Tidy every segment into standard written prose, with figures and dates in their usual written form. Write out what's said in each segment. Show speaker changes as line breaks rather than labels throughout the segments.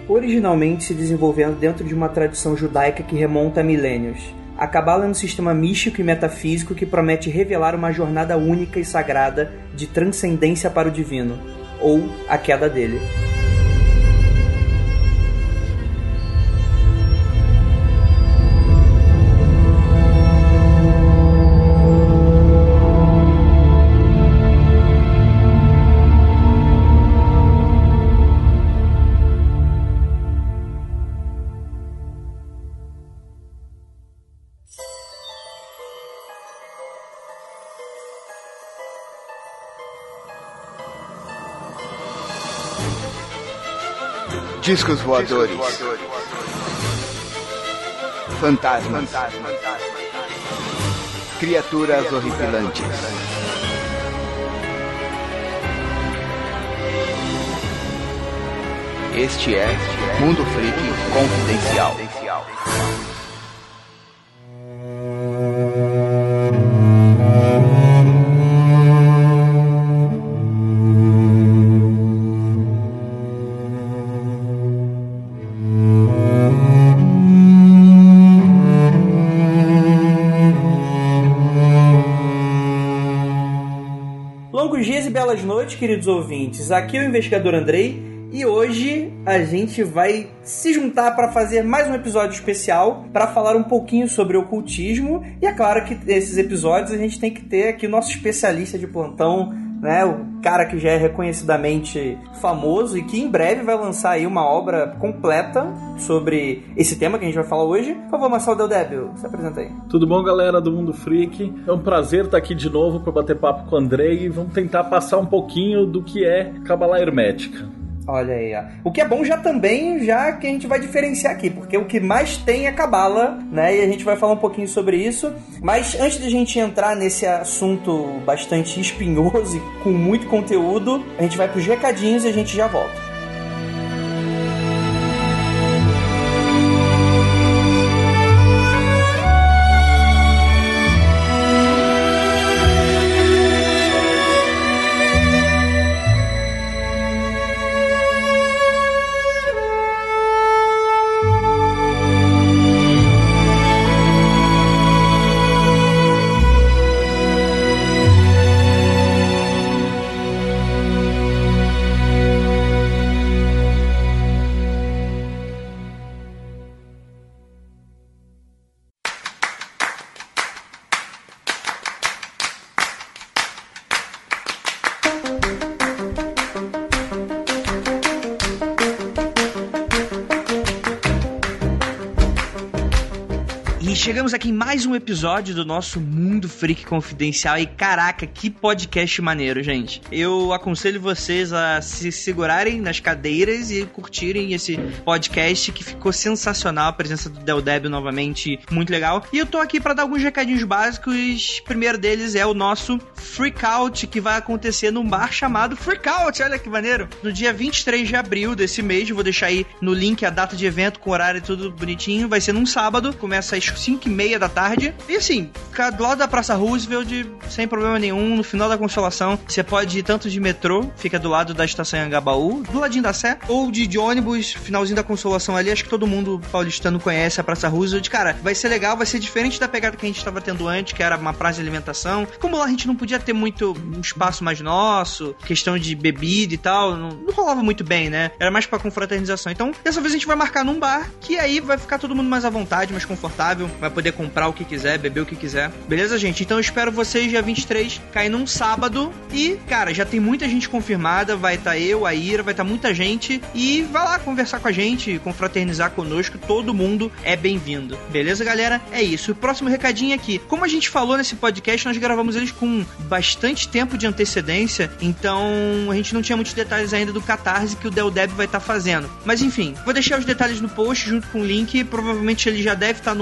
originalmente se desenvolvendo dentro de uma tradição judaica que remonta a milênios. A Cabala é um sistema místico e metafísico que promete revelar uma jornada única e sagrada de transcendência para o divino, ou a queda dele.
Discos voadores. Fantasmas. Criaturas horripilantes. Este é Mundo Freak Confidencial.
Belas noites, queridos ouvintes. Aqui é o investigador Andrei e hoje a gente vai se juntar para fazer mais um episódio especial para falar um pouquinho sobre ocultismo. E é claro que nesses episódios a gente tem que ter aqui o nosso especialista de plantão, né? O cara que já é reconhecidamente famoso e que em breve vai lançar aí uma obra completa sobre esse tema que a gente vai falar hoje. Por favor, Marcelo Del Débio, se apresenta aí.
Tudo bom, galera do Mundo Freak? É um prazer estar aqui de novo para bater papo com o Andrei e vamos tentar passar um pouquinho do que é Cabala Hermética.
Olha aí, ó. O que é bom já que a gente vai diferenciar aqui, porque o que mais tem é Cabala, né? E a gente vai falar um pouquinho sobre isso. Mas antes de a gente entrar nesse assunto bastante espinhoso e com muito conteúdo, a gente vai pros recadinhos e a gente já volta. Chegamos aqui em mais um episódio do nosso Mundo Freak Confidencial e caraca, que podcast maneiro, gente. Eu aconselho vocês a se segurarem nas cadeiras e curtirem esse podcast que ficou sensacional, a presença do Del Débio novamente, muito legal. E eu tô aqui pra dar alguns recadinhos básicos. O primeiro deles é o nosso Freakout, que vai acontecer num bar chamado Freakout, olha que maneiro. No dia 23 de abril desse mês, eu vou deixar aí no link a data de evento com horário e tudo bonitinho, vai ser num sábado, começa às 5h30 da tarde. E assim, fica do lado da Praça Roosevelt, sem problema nenhum, no final da Consolação. Você pode ir tanto de metrô, fica do lado da estação Anhangabaú, do ladinho da Sé, ou de ônibus, finalzinho da Consolação ali. Acho que todo mundo paulistano conhece a Praça Roosevelt. Cara, vai ser legal, vai ser diferente da pegada que a gente estava tendo antes, que era uma praça de alimentação. Como lá a gente não podia ter muito um espaço mais nosso, questão de bebida e tal, não rolava muito bem, né? Era mais pra confraternização. Então, dessa vez a gente vai marcar num bar, que aí vai ficar todo mundo mais à vontade, mais confortável, vai poder comprar o que quiser, beber o que quiser. Beleza, gente? Então eu espero vocês dia 23, cair num sábado. E, cara, já tem muita gente confirmada. Vai estar eu, a Ira, vai estar muita gente. E vai lá conversar com a gente, confraternizar conosco. Todo mundo é bem-vindo. Beleza, galera? É isso. O próximo recadinho aqui. Como a gente falou nesse podcast, nós gravamos eles com bastante tempo de antecedência. Então, a gente não tinha muitos detalhes ainda do Catarse que o Del Deb vai estar fazendo. Mas, enfim, vou deixar os detalhes no post junto com o link. Provavelmente ele já deve estar no ar.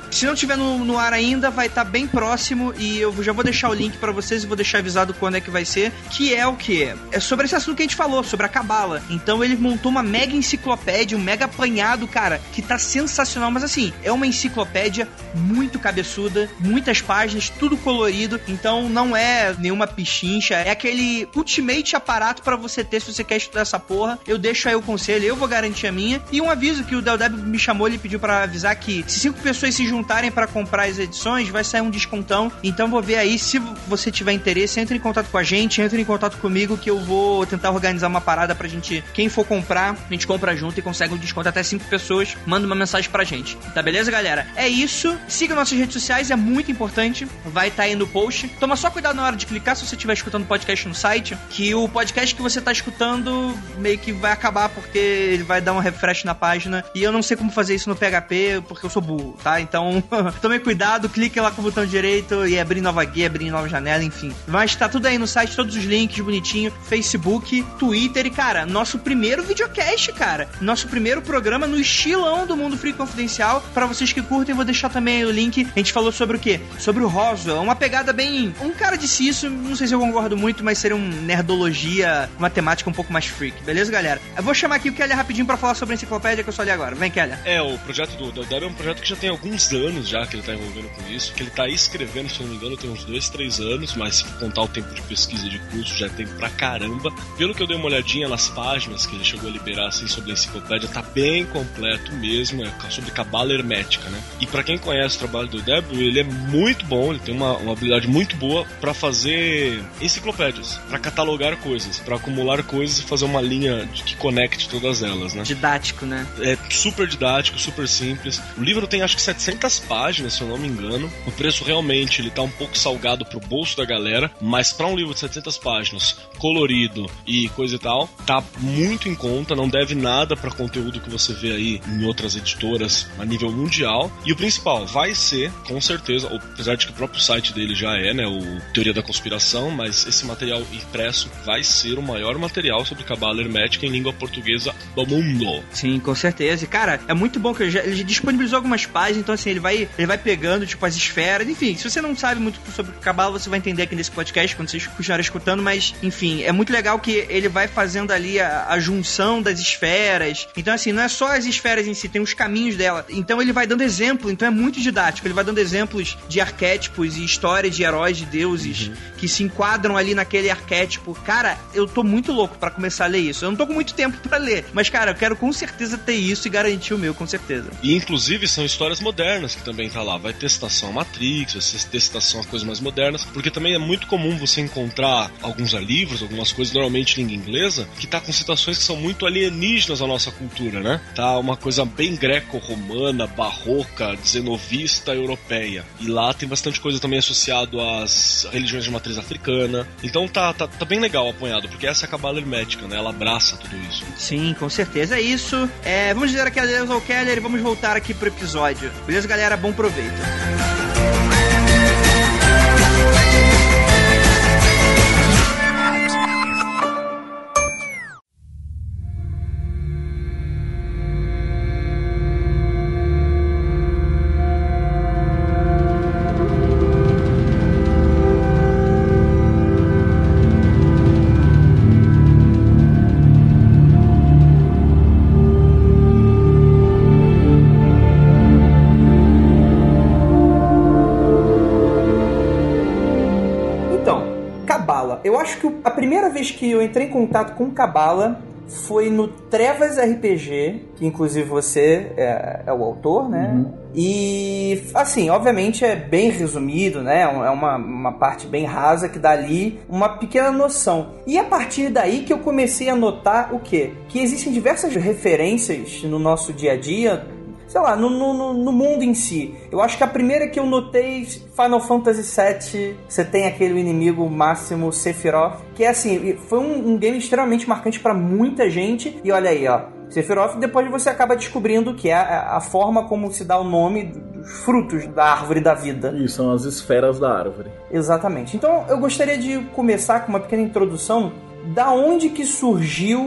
Se não tiver no ar ainda, vai estar bem próximo e eu já vou deixar o link pra vocês e vou deixar avisado quando é que vai ser, que é o quê? É sobre esse assunto que a gente falou, sobre a Cabala. Então ele montou uma mega enciclopédia, um mega apanhado, cara, que tá sensacional, mas assim, é uma enciclopédia muito cabeçuda, muitas páginas, tudo colorido, então não é nenhuma pichincha, é aquele ultimate aparato pra você ter se você quer estudar essa porra. Eu deixo aí o conselho, eu vou garantir a minha, e um aviso que o Del Deb me chamou, ele pediu pra avisar que se 5 pessoas se juntarem pra comprar as edições, vai sair um descontão, então vou ver aí, se você tiver interesse, entre em contato com a gente, entre em contato comigo, que eu vou tentar organizar uma parada pra gente, quem for comprar, a gente compra junto e consegue um desconto até 5 pessoas, manda uma mensagem pra gente, tá beleza, galera? É isso, siga nossas redes sociais, é muito importante, vai estar aí no post. Toma só cuidado na hora de clicar se você estiver escutando o podcast no site, que o podcast que você tá escutando meio que vai acabar porque ele vai dar um refresh na página e eu não sei como fazer isso no PHP porque eu sou burro, tá? Então, tome cuidado, clique lá com o botão direito e abrir nova guia, abrir nova janela, enfim. Mas tá tudo aí no site, todos os links bonitinho, Facebook, Twitter e, cara, nosso primeiro videocast, cara. Nosso primeiro programa no estilão do Mundo Freak Confidencial. Pra vocês que curtem, vou deixar também aí o link. A gente falou sobre o quê? Sobre o Roswell. Uma pegada bem... Um cara disse isso, não sei se eu concordo muito, mas seria um nerdologia, uma temática um pouco mais freak. Beleza, galera? Eu vou chamar aqui o Keller rapidinho pra falar sobre a enciclopédia que eu só li agora. Vem, Keller.
O projeto do Del Deb é um projeto que já tem alguns anos já que ele tá envolvendo com isso, que ele tá escrevendo, se eu não me engano, tem uns 2-3 anos, mas se contar o tempo de pesquisa de curso, já tem pra caramba. Pelo que eu dei uma olhadinha nas páginas que ele chegou a liberar, assim, sobre a enciclopédia, tá bem completo mesmo, é sobre cabala hermética, né? E pra quem conhece o trabalho do Deb, ele é muito bom, ele tem uma habilidade muito boa pra fazer enciclopédias, pra catalogar coisas, pra acumular coisas e fazer uma linha que conecte todas elas, né?
Didático, né?
É super didático, super simples. O livro tem acho que 700 páginas, se eu não me engano. O preço realmente ele tá um pouco salgado pro bolso da galera, mas pra um livro de 700 páginas, colorido e coisa e tal, tá muito em conta, não deve nada pra conteúdo que você vê aí em outras editoras a nível mundial. E o principal, vai ser, com certeza, apesar de que o próprio site dele já é, né, o Teoria da Conspiração, mas esse material impresso vai ser o maior material sobre cabala hermética em língua portuguesa do mundo.
Sim, com certeza. E, cara, é muito bom que ele já disponibilizou algumas páginas, então assim, ele vai pegando, tipo, as esferas, enfim, se você não sabe muito sobre cabala, você vai entender aqui nesse podcast quando vocês continuarem escutando, mas, enfim, é muito legal que ele vai fazendo ali a junção das esferas, então assim, não é só as esferas em si, tem os caminhos dela, então ele vai dando exemplo, então é muito didático, ele vai dando exemplos de arquétipos e histórias de heróis, de deuses, que se enquadram ali naquele arquétipo. Cara, eu tô muito louco pra começar a ler isso, eu não tô com muito tempo pra ler, mas, cara, eu quero com certeza ter isso e garantir o meu, com certeza.
E, inclusive, são histórias modernas que também tá lá, vai ter citação a Matrix, vai ter citação a coisas mais modernas, porque também é muito comum você encontrar alguns livros, algumas coisas, normalmente em língua inglesa, que tá com citações que são muito alienígenas à nossa cultura, né? Tá uma coisa bem greco-romana, barroca, zenovista, europeia. E lá tem bastante coisa também associado às religiões de matriz africana. Então tá bem legal apanhado, porque essa é a cabala hermética, né? Ela abraça tudo isso.
Sim, com certeza. É isso. Vamos dizer aqui adeus ao Keller e vamos voltar aqui pro episódio. Beleza, galera? Bom proveito. Eu acho que a primeira vez que eu entrei em contato com Cabala foi no Trevas RPG, que inclusive você é o autor, né? Uhum. E, assim, obviamente é bem resumido, né? É uma parte bem rasa que dá ali uma pequena noção. E a partir daí que eu comecei a notar o quê? Que existem diversas referências no nosso dia a dia, sei lá, no mundo em si. Eu acho que a primeira que eu notei, Final Fantasy VII, você tem aquele inimigo máximo, Sephiroth, que é assim, foi um game extremamente marcante pra muita gente, e olha aí, ó, Sephiroth, depois você acaba descobrindo que é a forma como se dá o nome dos frutos da árvore da vida.
Isso, são as esferas da árvore.
Exatamente. Então, eu gostaria de começar com uma pequena introdução da onde que surgiu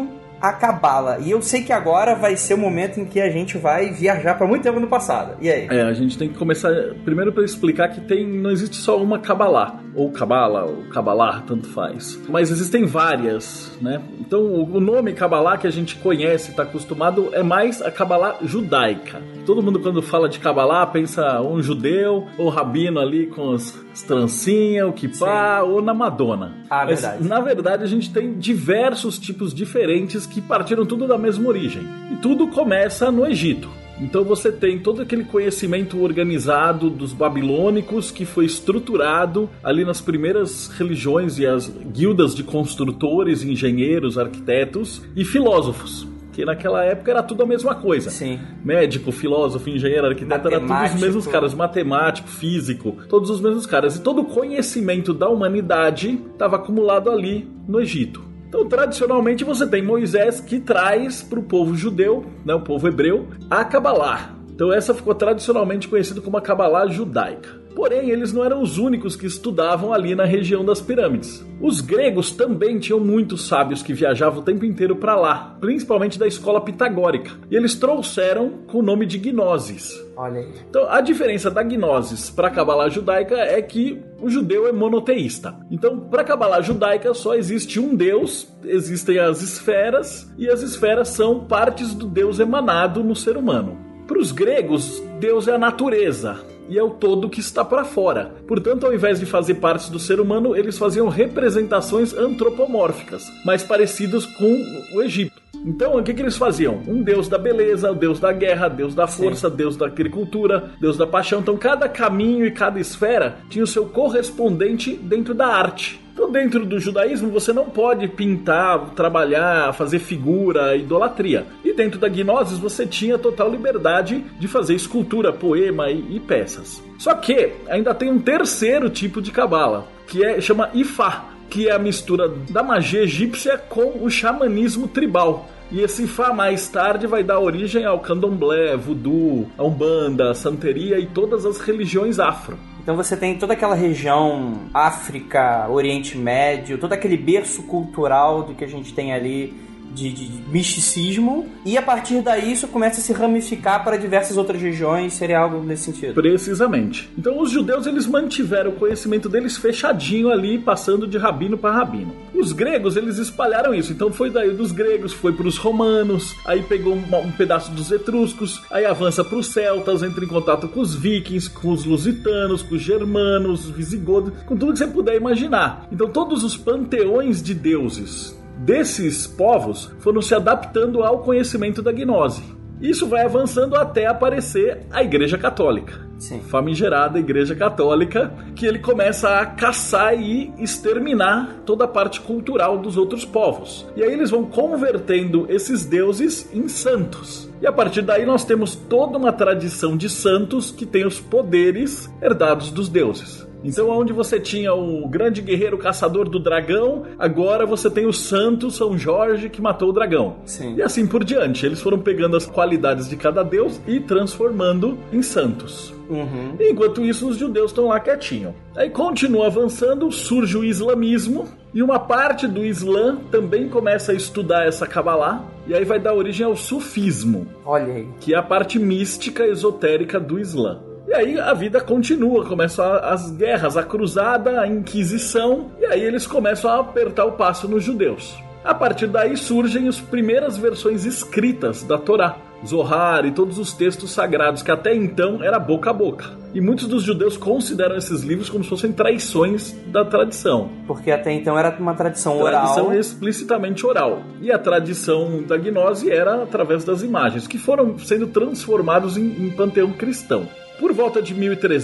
a Cabala. E eu sei que agora vai ser o momento em que a gente vai viajar para muito tempo no passado. E aí?
A gente tem que começar primeiro para explicar que não existe só uma Kabbalah, ou Cabala, ou Kabbalah, tanto faz. Mas existem várias, né? Então o nome Kabbalah que a gente conhece, está acostumado, é mais a Kabbalah judaica. Todo mundo quando fala de Kabbalah pensa um judeu, ou rabino ali com as trancinhas, o kippá, ou na Madonna. Mas,
verdade.
Na verdade a gente tem diversos tipos diferentes que partiram tudo da mesma origem. E tudo começa no Egito. Então você tem todo aquele conhecimento organizado dos babilônicos que foi estruturado ali nas primeiras religiões e as guildas de construtores, engenheiros, arquitetos e filósofos. Que naquela época era tudo a mesma coisa.
Sim.
Médico, filósofo, engenheiro, arquiteto, era todos os mesmos caras. Matemático, físico, todos os mesmos caras. E todo o conhecimento da humanidade estava acumulado ali no Egito. Então, tradicionalmente, você tem Moisés que traz para o povo judeu, né, o povo hebreu, a Kabbalah. Então, essa ficou tradicionalmente conhecida como a Kabbalah judaica. Porém, eles não eram os únicos que estudavam ali na região das pirâmides. Os gregos também tinham muitos sábios que viajavam o tempo inteiro para lá, principalmente da escola pitagórica. E eles trouxeram com o nome de gnoses.
Olha aí.
Então, a diferença da gnosis para a Kabbalah judaica é que o judeu é monoteísta. Então, para a Kabbalah judaica só existe um Deus, existem as esferas, e as esferas são partes do Deus emanado no ser humano. Para os gregos, Deus é a natureza e é o todo que está para fora. Portanto, ao invés de fazer partes do ser humano, eles faziam representações antropomórficas, mais parecidas com o Egito. Então, o que eles faziam? Um deus da beleza, o deus da guerra, deus da força, sim, deus da agricultura, deus da paixão. Então, cada caminho e cada esfera tinha o seu correspondente dentro da arte. Então, dentro do judaísmo, você não pode pintar, trabalhar, fazer figura, idolatria. E dentro da gnosis, você tinha total liberdade de fazer escultura, poema e peças. Só que ainda tem um terceiro tipo de cabala, que chama Ifá, que é a mistura da magia egípcia com o xamanismo tribal. E esse Ifá mais tarde vai dar origem ao candomblé, voodoo, a umbanda, a santeria e todas as religiões afro.
Então você tem toda aquela região África, Oriente Médio, todo aquele berço cultural do que a gente tem ali de misticismo, e a partir daí isso começa a se ramificar para diversas outras regiões. Seria algo nesse sentido?
Precisamente. Então os judeus, eles mantiveram o conhecimento deles fechadinho ali, passando de rabino para rabino. Os gregos, eles espalharam isso. Então foi daí dos gregos, foi para os romanos, aí pegou um pedaço dos etruscos, aí avança para os celtas, entra em contato com os vikings, com os lusitanos, com os germanos, os visigodos, com tudo que você puder imaginar. Então todos os panteões de deuses desses povos foram se adaptando ao conhecimento da gnose. Isso vai avançando até aparecer a Igreja Católica.
Sim.
Famigerada Igreja Católica, que ele começa a caçar e exterminar toda a parte cultural dos outros povos. E aí eles vão convertendo esses deuses em santos. E a partir daí nós temos toda uma tradição de santos que tem os poderes herdados dos deuses. Então, onde você tinha o grande guerreiro caçador do dragão, agora você tem o santo São Jorge que matou o dragão.
Sim.
E assim por diante. Eles foram pegando as qualidades de cada deus e transformando em santos.
Uhum.
Enquanto isso, os judeus estão lá quietinho. Aí continua avançando, surge o islamismo, e uma parte do Islã também começa a estudar essa Kabbalah, e aí vai dar origem ao sufismo.
Olha aí.
Que é a parte mística, esotérica do Islã. E aí a vida continua, começam as guerras, a cruzada, a inquisição, e aí eles começam a apertar o passo nos judeus. A partir daí surgem as primeiras versões escritas da Torá, Zohar e todos os textos sagrados, que até então era boca a boca. E muitos dos judeus consideram esses livros como se fossem traições da tradição.
Porque até então era uma tradição oral.
Tradição explicitamente oral. E a tradição da gnose era através das imagens, que foram sendo transformados em panteão cristão. Por volta de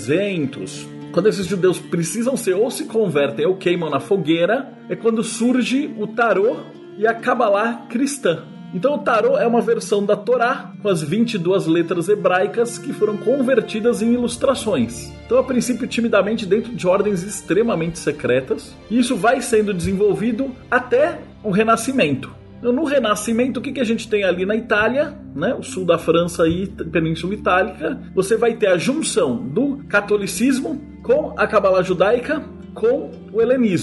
1300, quando esses judeus precisam ser ou se convertem ou queimam na fogueira, é quando surge o tarô e a Kabbalah cristã. Então o tarô é uma versão da Torá com as 22 letras hebraicas que foram convertidas em ilustrações. Então, a princípio, timidamente dentro de ordens extremamente secretas. E isso vai sendo desenvolvido até o Renascimento. No Renascimento, o que a gente tem ali na Itália, né, o sul da França e Península Itálica? Você vai ter a junção do catolicismo com a Kabbalah judaica com o helenismo.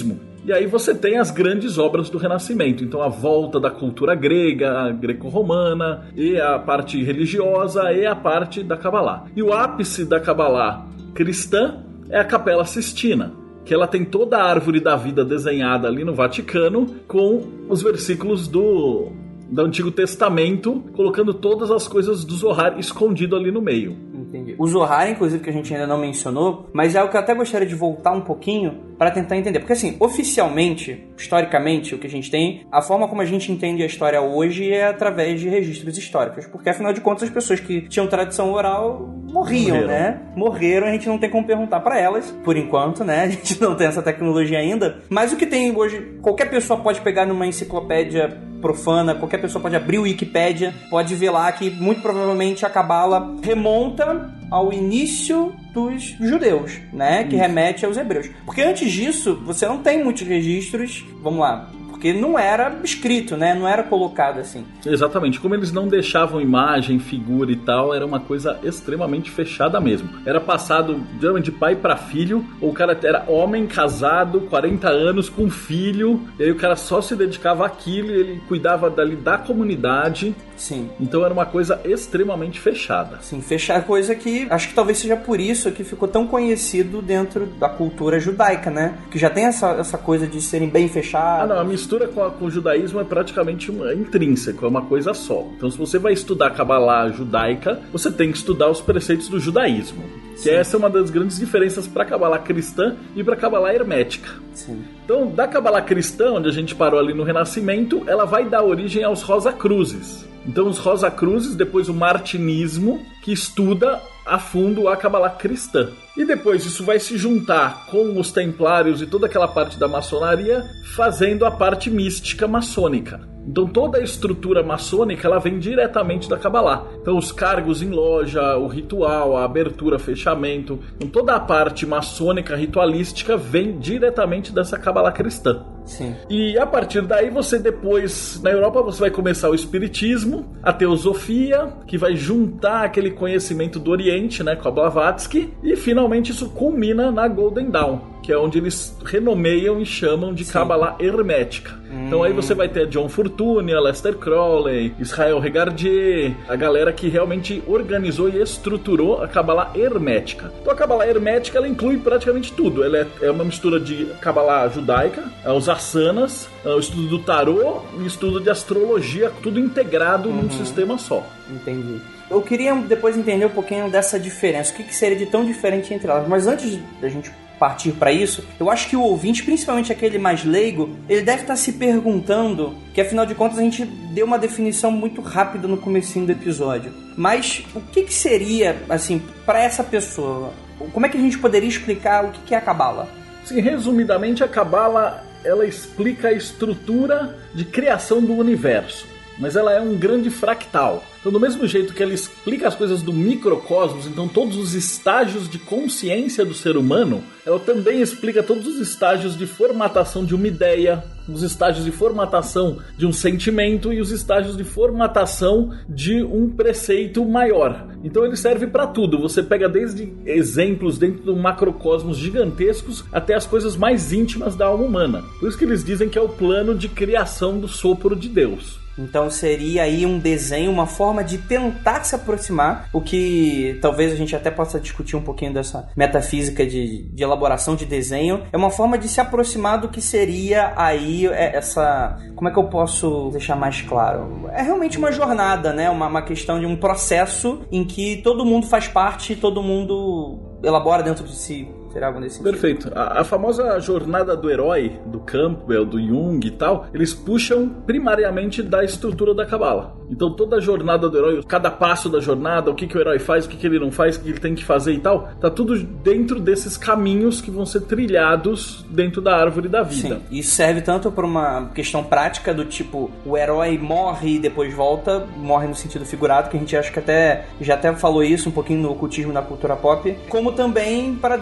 E aí você tem as grandes obras do Renascimento. Então a volta da cultura grega, greco-romana, e a parte religiosa, e a parte da Kabbalah. E o ápice da Kabbalah cristã é a Capela Sistina, que ela tem toda a árvore da vida desenhada ali no Vaticano, com os versículos do Antigo Testamento, colocando todas as coisas do Zohar escondido ali no meio.
Entendi. O Zohar, inclusive, que a gente ainda não mencionou, mas é algo que eu até gostaria de voltar um pouquinho para tentar entender. Porque, assim, oficialmente, historicamente, o que a gente tem, a forma como a gente entende a história hoje é através de registros históricos. Porque, afinal de contas, as pessoas que tinham tradição oral morreram, né? Morreram, a gente não tem como perguntar para elas, por enquanto, né? A gente não tem essa tecnologia ainda. Mas o que tem hoje, qualquer pessoa pode pegar numa enciclopédia profana, qualquer pessoa pode abrir o Wikipédia, pode ver lá que muito provavelmente a Cabala remonta ao início dos judeus, né? Que remete aos hebreus. Porque antes disso, você não tem muitos registros, vamos lá, porque não era escrito, né? Não era colocado assim.
Exatamente. Como eles não deixavam imagem, figura e tal, era uma coisa extremamente fechada mesmo. Era passado de pai para filho, ou o cara era homem, casado, 40 anos, com filho, e aí o cara só se dedicava àquilo, e ele cuidava dali da comunidade.
Sim.
Então era uma coisa extremamente fechada.
Sim, fechar coisa que acho que talvez seja por isso que ficou tão conhecido dentro da cultura judaica, né? Que já tem essa coisa de serem bem fechados.
Ah, não, a mistura com o judaísmo é praticamente intrínseco, é uma coisa só. Então se você vai estudar Kabbalah judaica, você tem que estudar os preceitos do judaísmo. Que essa é uma das grandes diferenças para a Kabbalah cristã e para a Kabbalah hermética.
Sim.
Então, da Kabbalah cristã, onde a gente parou ali no Renascimento, ela vai dar origem aos Rosacruzes. Então, os Rosacruzes, depois o Martinismo, que estuda a fundo a Kabbalah cristã. E depois isso vai se juntar com os Templários e toda aquela parte da maçonaria, fazendo a parte mística maçônica. Então toda a estrutura maçônica ela vem diretamente da Kabbalah. Então os cargos em loja, o ritual, a abertura, fechamento, então toda a parte maçônica, ritualística vem diretamente dessa Kabbalah cristã.
Sim.
E a partir daí você depois, na Europa, você vai começar o Espiritismo, a Teosofia, que vai juntar aquele conhecimento do Oriente, né, com a Blavatsky, e finalmente isso culmina na Golden Dawn, que é onde eles renomeiam e chamam de Kabbalah hermética. Então aí você vai ter John Fortune, Aleister Crowley, Israel Regardie, a galera que realmente organizou e estruturou a Kabbalah hermética. Então a Kabbalah hermética ela inclui praticamente tudo. Ela é uma mistura de Kabbalah judaica, os asanas, o estudo do tarô e o estudo de astrologia, tudo integrado num sistema só.
Entendi. Eu queria depois entender um pouquinho dessa diferença, o que seria de tão diferente entre elas. Mas antes da gente partir para isso, eu acho que o ouvinte, principalmente aquele mais leigo, ele deve estar se perguntando, que afinal de contas a gente deu uma definição muito rápida no comecinho do episódio. Mas o que seria, assim, para essa pessoa? Como é que a gente poderia explicar o que é a Kabbalah?
Sim, resumidamente, a Kabbalah ela explica a estrutura de criação do universo. Mas ela é um grande fractal. Então, do mesmo jeito que ela explica as coisas do microcosmos, então todos os estágios de consciência do ser humano, ela também explica todos os estágios de formatação de uma ideia, os estágios de formatação de um sentimento e os estágios de formatação de um preceito maior. Então ele serve para tudo. Você pega desde exemplos dentro de um macrocosmos gigantescos até as coisas mais íntimas da alma humana. Por isso que eles dizem que é o plano de criação do sopro de Deus.
Então seria aí um desenho, uma forma de tentar se aproximar, o que talvez a gente até possa discutir um pouquinho dessa metafísica de elaboração de desenho, é uma forma de se aproximar do que seria aí essa... Como é que eu posso deixar mais claro? É realmente uma jornada, né? Uma questão de um processo em que todo mundo faz parte, todo mundo elabora dentro de si.
Perfeito. A famosa jornada do herói, do Campbell, do Jung e tal, eles puxam primariamente da estrutura da Kabbalah. Então toda a jornada do herói, cada passo da jornada, o que o herói faz, o que ele não faz, o que ele tem que fazer e tal, tá tudo dentro desses caminhos que vão ser trilhados dentro da árvore da vida.
Sim, isso serve tanto para uma questão prática do tipo, o herói morre e depois volta, morre no sentido figurado, que a gente acha que já até falou isso um pouquinho no ocultismo na cultura pop, como também para dentro de uma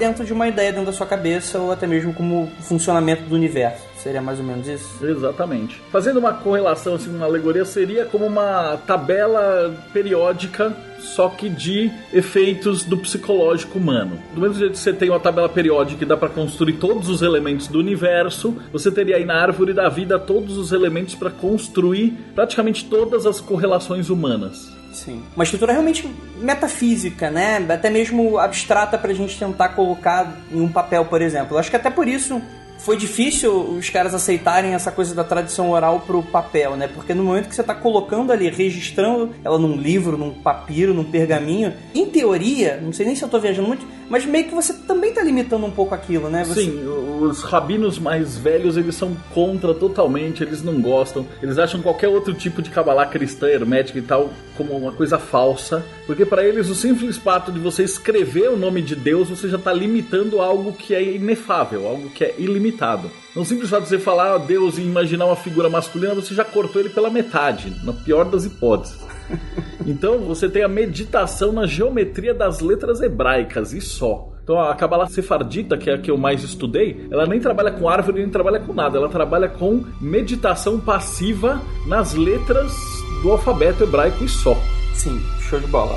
uma ideia dentro da sua cabeça, ou até mesmo como o funcionamento do universo. Seria mais ou menos isso?
Exatamente. Fazendo uma correlação, assim, uma alegoria, seria como uma tabela periódica, só que de efeitos do psicológico humano. Do mesmo jeito que você tem uma tabela periódica que dá para construir todos os elementos do universo, você teria aí na árvore da vida todos os elementos para construir praticamente todas as correlações humanas.
Sim. Uma estrutura realmente metafísica, né? Até mesmo abstrata pra gente tentar colocar em um papel, por exemplo. Eu acho que até por isso foi difícil os caras aceitarem essa coisa da tradição oral pro papel, né? Porque no momento que você tá colocando ali, registrando ela num livro, num papiro, num pergaminho, em teoria, não sei nem se eu tô viajando muito, mas meio que você também tá limitando um pouco aquilo, né?
Sim, os rabinos mais velhos, eles são contra totalmente, eles não gostam, eles acham qualquer outro tipo de cabalá cristã, hermética e tal, como uma coisa falsa, porque para eles o simples fato de você escrever o nome de Deus, você já tá limitando algo que é inefável, algo que é ilimitado. No simples fato de você falar Deus e imaginar uma figura masculina, você já cortou ele pela metade, na pior das hipóteses. Então você tem a meditação na geometria das letras hebraicas e só. Então a Kabbalah Sefardita, que é a que eu mais estudei, ela nem trabalha com árvore, nem trabalha com nada. Ela trabalha com meditação passiva nas letras do alfabeto hebraico e só.
Sim, show de bola.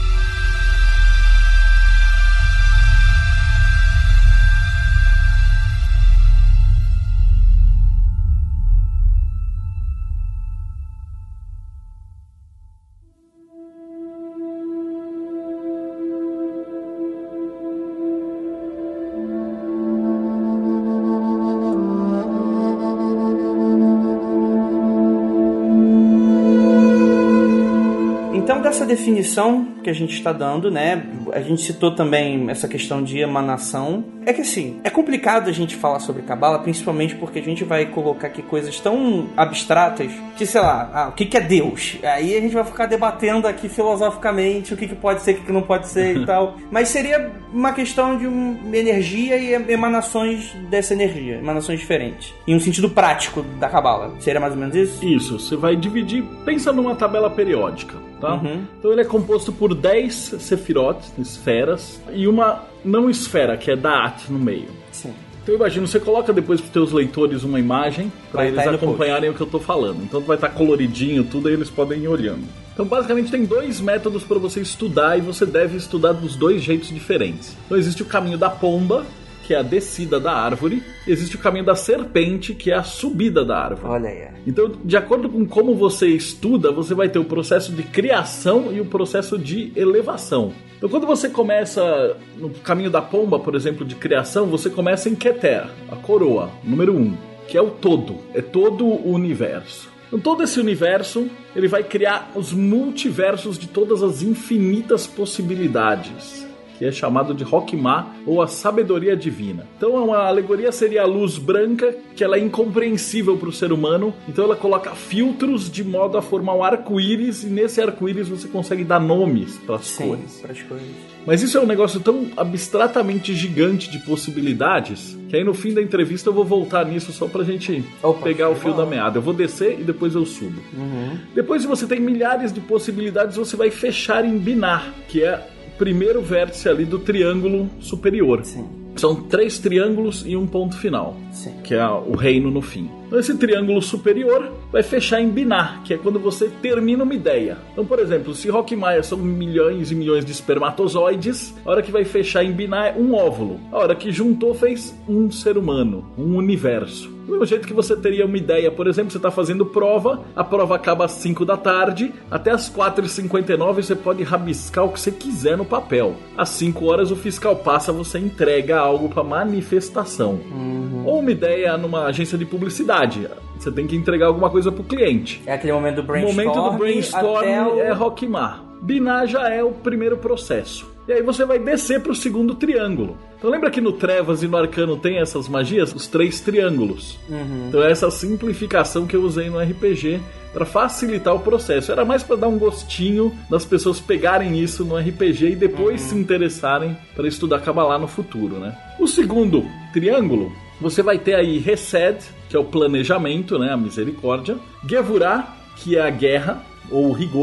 Então, dessa definição que a gente está dando, né, a gente citou também essa questão de emanação. É que assim, é complicado a gente falar sobre Kabbalah, principalmente porque a gente vai colocar aqui coisas tão abstratas que, sei lá, o que é Deus? Aí a gente vai ficar debatendo aqui filosoficamente o que pode ser, o que não pode ser e tal. Mas seria uma questão de uma energia e emanações dessa energia, emanações diferentes. Em um sentido prático da Kabbalah. Seria mais ou menos isso?
Isso, você vai dividir, pensa numa tabela periódica, tá?
Uhum.
Então ele é composto por 10 sefirot, esferas, e uma não esfera, que é Da'at no meio.
Sim.
Então imagina, você coloca depois para os teus leitores uma imagem para eles acompanharem o que eu estou falando. Então vai estar coloridinho, tudo, aí eles podem ir olhando. Então basicamente tem 2 métodos para você estudar, e você deve estudar dos 2 jeitos diferentes. Então existe o caminho da pomba, que é a descida da árvore, e existe o caminho da serpente, que é a subida da árvore.
Olha aí.
Então, de acordo com como você estuda, você vai ter o processo de criação e o processo de elevação. Então, quando você começa no caminho da pomba, por exemplo, de criação, você começa em Keter, a coroa, número 1, que é o todo, é todo o universo. Então, todo esse universo, ele vai criar os multiversos de todas as infinitas possibilidades, que é chamado de Hokmah, ou a sabedoria divina. Então uma alegoria seria a luz branca, que ela é incompreensível para o ser humano, então ela coloca filtros de modo a formar um arco-íris, e nesse arco-íris você consegue dar nomes para as cores.
Para as cores.
Mas isso é um negócio tão abstratamente gigante de possibilidades, que aí no fim da entrevista eu vou voltar nisso só pra gente pegar o fio da meada. Eu vou descer e depois eu subo.
Uhum.
Depois, se você tem milhares de possibilidades, você vai fechar em Binar, que é primeiro vértice ali do triângulo superior.
Sim.
São 3 triângulos e um ponto final.
Sim.
Que é o reino no fim. Então esse triângulo superior vai fechar em Binar, que é quando você termina uma ideia. Então, por exemplo, se Hokmah são milhões e milhões de espermatozoides, a hora que vai fechar em Binar é um óvulo. A hora que juntou fez um ser humano, um universo. Do mesmo jeito que você teria uma ideia, por exemplo, você está fazendo prova, a prova acaba às 5 da tarde, até às 4h59 você pode rabiscar o que você quiser no papel. Às 5 horas o fiscal passa, você entrega algo para manifestação.
Uhum.
Ou uma ideia numa agência de publicidade, você tem que entregar alguma coisa para o cliente.
É aquele momento do brainstorm.
O momento do brainstorm é Hokmah. Binar já é o primeiro processo. E aí você vai descer para o segundo triângulo. Então lembra que no Trevas e no Arcano tem essas magias? Os 3 triângulos.
Uhum.
Então é essa simplificação que eu usei no RPG para facilitar o processo. Era mais para dar um gostinho das pessoas pegarem isso no RPG e depois se interessarem para estudar Kabbalah no futuro, né? O segundo triângulo, você vai ter aí Hesed, que é o planejamento, né? A misericórdia. Gevurah, que é a guerra ou o rigor,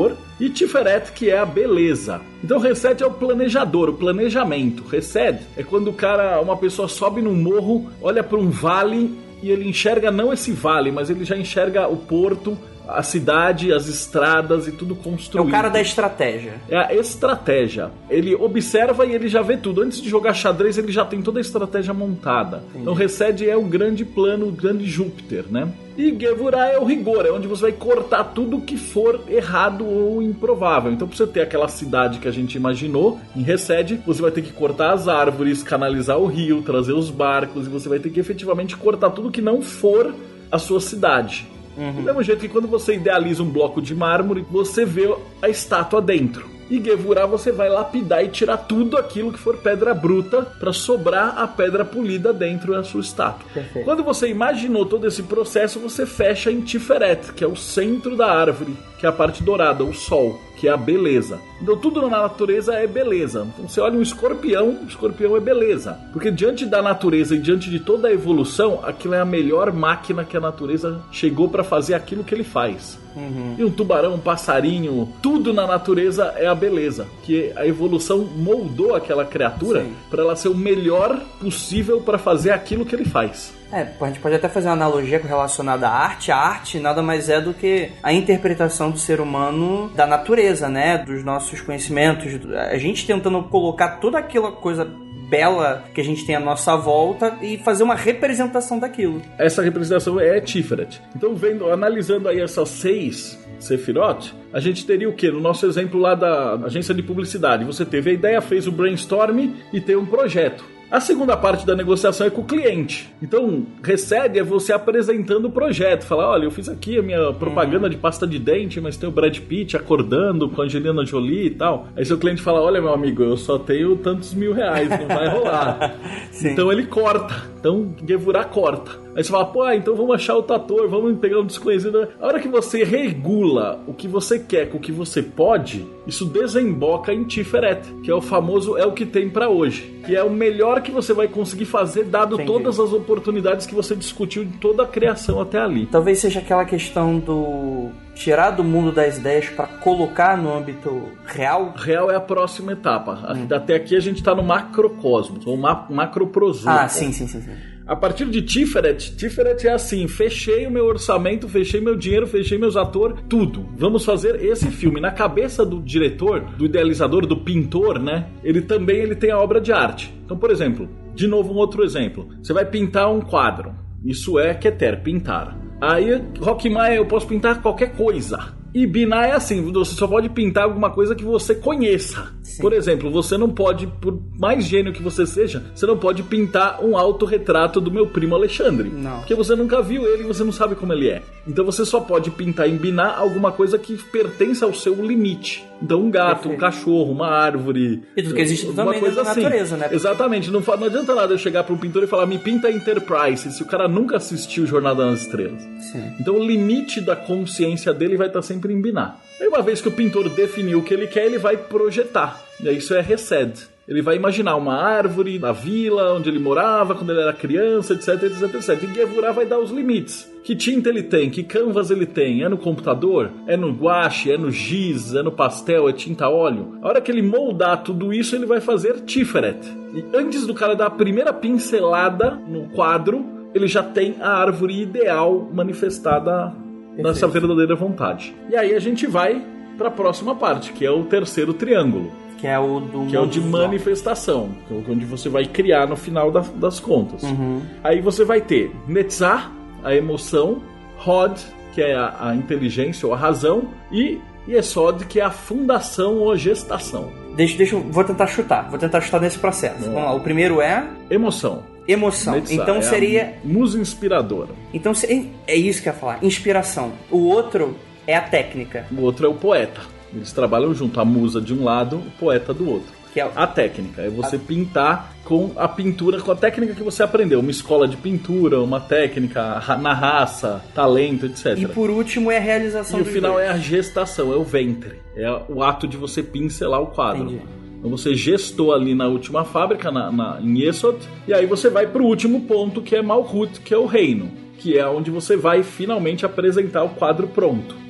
e Tiferet, que é a beleza. Então Hesed é o planejador, o planejamento. Hesed é quando uma pessoa sobe num morro, olha para um vale e ele enxerga não esse vale, mas ele já enxerga o porto, a cidade, as estradas e tudo construído.
É o cara da estratégia.
É a estratégia. Ele observa e ele já vê tudo. Antes de jogar xadrez, ele já tem toda a estratégia montada. Entendi. Então Hesed é o grande plano, o grande Júpiter, né? E Gevurah é o rigor, é onde você vai cortar tudo que for errado ou improvável. Então, pra você ter aquela cidade que a gente imaginou, em Hesed, você vai ter que cortar as árvores, canalizar o rio, trazer os barcos, e você vai ter que efetivamente cortar tudo que não for a sua cidade. Do mesmo jeito que quando você idealiza um bloco de mármore, você vê a estátua dentro. E Gevurah você vai lapidar e tirar tudo aquilo que for pedra bruta para sobrar a pedra polida dentro da sua estátua.
Perfeito.
Quando você imaginou todo esse processo, você fecha em Tiferet, que é o centro da árvore, que é a parte dourada, o sol, que é a beleza. Então tudo na natureza é beleza. Então você olha um escorpião, o escorpião é beleza. Porque diante da natureza e diante de toda a evolução, aquilo é a melhor máquina que a natureza chegou para fazer aquilo que ele faz. E um tubarão, um passarinho, tudo na natureza é a beleza. Que a evolução moldou aquela criatura para ela ser o melhor possível para fazer aquilo que ele faz.
A gente pode até fazer uma analogia relacionada à arte. A arte nada mais é do que a interpretação do ser humano da natureza, né? Dos nossos conhecimentos. A gente tentando colocar toda aquela coisa bela que a gente tem à nossa volta e fazer uma representação daquilo.
Essa representação é Tiferet. Então, analisando aí essas 6 Sefirot, a gente teria o quê? No nosso exemplo lá da agência de publicidade, você teve a ideia, fez o brainstorm e tem um projeto. A segunda parte da negociação é com o cliente. Então, Hesed é você apresentando o projeto. Falar, olha, eu fiz aqui a minha propaganda de pasta de dente, mas tem o Brad Pitt acordando com a Angelina Jolie e tal. Aí seu cliente fala, olha, meu amigo, eu só tenho tantos R$1.000, não vai rolar. Então ele corta. Então, Gevurah corta. Aí você fala, pô, então vamos achar outro ator, vamos pegar um desconhecido. A hora que você regula o que você quer com o que você pode, isso desemboca em Tiferet, que é o famoso é o que tem pra hoje. Que é o melhor que você vai conseguir fazer, dado todas as oportunidades que você discutiu em toda a criação até ali.
Talvez seja aquela questão do tirar do mundo das ideias para colocar no âmbito real.
Real é a próxima etapa. Até aqui a gente tá no macrocosmos, ou macroprozopo.
Sim.
A partir de Tiferet é assim, fechei o meu orçamento, fechei meu dinheiro, fechei meus atores, tudo. Vamos fazer esse filme. Na cabeça do diretor, do idealizador, do pintor, né? Ele tem a obra de arte. Então, por exemplo, de novo um outro exemplo. Você vai pintar um quadro. Isso é Keter, pintar. Aí, Rockmaier, eu posso pintar qualquer coisa. E Binah é assim, você só pode pintar alguma coisa que você conheça. Sim. Por exemplo, você não pode, por mais gênio que você seja, você não pode pintar um autorretrato do meu primo Alexandre.
Não.
Porque você nunca viu ele e você não sabe como ele é. Então você só pode pintar em Binah alguma coisa que pertence ao seu limite. Então um gato, um cachorro, uma árvore...
E tudo que existe também coisa na natureza, né?
Exatamente. Não adianta nada eu chegar para um pintor e falar, me pinta Enterprise, se o cara nunca assistiu Jornada nas Estrelas.
Sim.
Então o limite da consciência dele vai estar sempre em Binah. Aí uma vez que o pintor definiu o que ele quer, ele vai projetar. E isso é Hesed. Ele vai imaginar uma árvore na vila onde ele morava quando ele era criança, etc. E Gevurah vai dar os limites. Que tinta ele tem? Que canvas ele tem? É no computador? É no guache? É no giz? É no pastel? É tinta óleo? A hora que ele moldar tudo isso, ele vai fazer Tiferet. E antes do cara dar a primeira pincelada no quadro, ele já tem a árvore ideal manifestada nessa verdadeira vontade. E aí a gente vai para a próxima parte, que é o terceiro triângulo.
Que é o
de manifestação, onde você vai criar no final das contas. Aí você vai ter Netzah, a emoção, Hod, que é a inteligência ou a razão, e Yesod, que é a fundação ou a gestação.
Vou tentar chutar nesse processo. Vamos lá, o primeiro é...
Emoção.
Netzah, então seria...
musa inspiradora.
Então é isso que eu ia falar, inspiração. O outro é a técnica.
O outro é o poeta. Eles trabalham junto, a musa de um lado, o poeta do outro.
Que é
a técnica, é você pintar com a pintura, com a técnica que você aprendeu. Uma escola de pintura, uma técnica na raça, talento, etc.
E por último é a realização
do E o final é a gestação, é o ventre. É o ato de você pincelar o quadro.
Entendi.
Então você gestou ali na última fábrica, em Yesod, e aí você vai para o último ponto, que é Malchut, que é o reino. Que é onde você vai finalmente apresentar o quadro pronto.